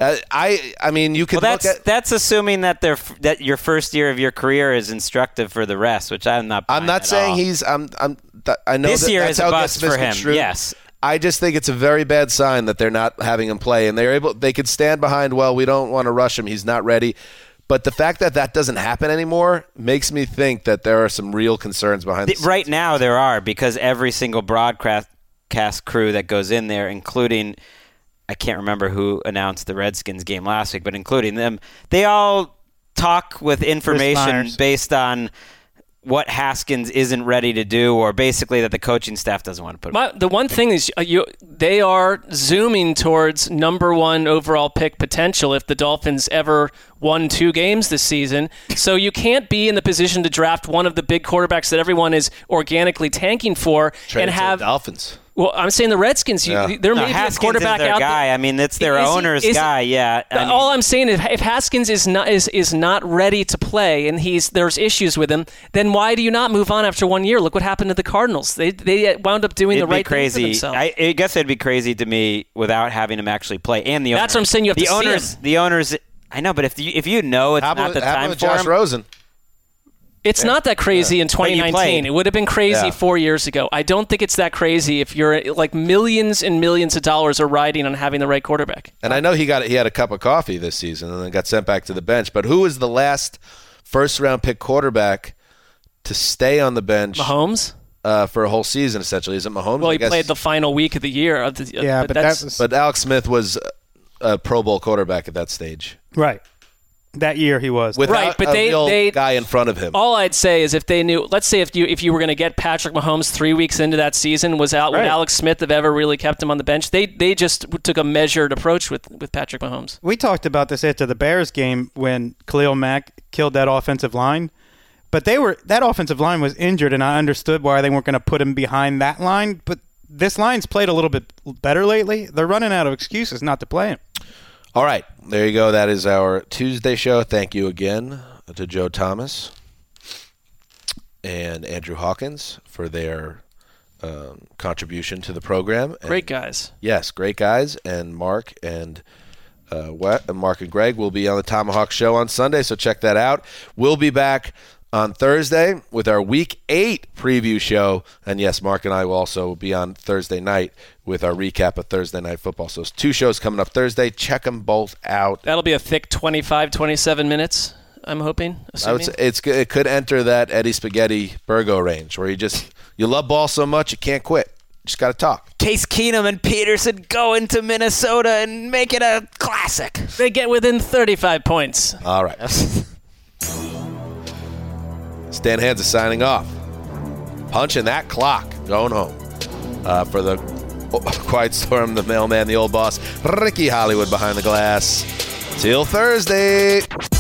I mean, you could look at... That's assuming that your first year of your career is instructive for the rest, which I'm not buying I'm not at saying all. he's... I know this year that's is a how it bust gets for him, misconstrued. yes. I just think it's a very bad sign that they're not having him play, and they could stand behind, well, we don't want to rush him, he's not ready. But the fact that doesn't happen anymore makes me think that there are some real concerns behind this. Right now there are, because every single broadcast broadcast crew that goes in there, including, I can't remember who announced the Redskins game last week, but including them, they all talk with information based on what Haskins isn't ready to do, or basically that the coaching staff doesn't want to put him. The one thing is they are zooming towards number 1 overall pick potential if the Dolphins ever won 2 games this season. So you can't be in the position to draft one of the big quarterbacks that everyone is organically tanking for Trade and to have the Dolphins. Well, I'm saying the Redskins. There may be a quarterback is their out guy. there. I mean, it's their owner's guy. Yeah. All I'm saying is, if Haskins is not ready to play and there's issues with him, then why do you not move on after 1 year? Look what happened to the Cardinals. They wound up doing the right thing for themselves. I guess it'd be crazy to me without having him actually play. And the that's what I'm saying. You have to see him. The owners. I know, but if you know it's not the time for Josh him. Rosen. It's not that crazy in 2019. It would have been crazy 4 years ago. I don't think it's that crazy if you're like millions and millions of dollars are riding on having the right quarterback. And I know he had a cup of coffee this season and then got sent back to the bench. But who was the last first-round pick quarterback to stay on the bench? Mahomes? For a whole season, essentially. Is it Mahomes? Well, he played the final week of the year. But Alex Smith was a Pro Bowl quarterback at that stage. Right. That year he was. Without but a they real guy in front of him. All I'd say is if they knew, let's say if you were going to get Patrick Mahomes 3 weeks into that season, would Alex Smith have ever really kept him on the bench? They just took a measured approach with Patrick Mahomes. We talked about this after the Bears game when Khalil Mack killed that offensive line. But that offensive line was injured, and I understood why they weren't going to put him behind that line. But this line's played a little bit better lately. They're running out of excuses not to play him. All right, there you go. That is our Tuesday show. Thank you again to Joe Thomas and Andrew Hawkins for their contribution to the program. Great guys. Yes, great guys. And Mark and Greg will be on the Tomahawk Show on Sunday, so check that out. We'll be back on Thursday with our Week 8 preview show. And yes, Mark and I will also be on Thursday night with our recap of Thursday Night Football. So it's 2 shows coming up Thursday. Check them both out. That'll be a thick 25, 27 minutes, I'm hoping. I would say it could enter that Eddie Spaghetti Burgo range where you love ball so much you can't quit. Just got to talk. Case Keenum and Peterson go into Minnesota and make it a classic. They get within 35 points. All right. Stan Hansa signing off. Punching that clock. Going home. For the Quiet Storm, the mailman, the old boss, Ricky Hollywood behind the glass. Till Thursday.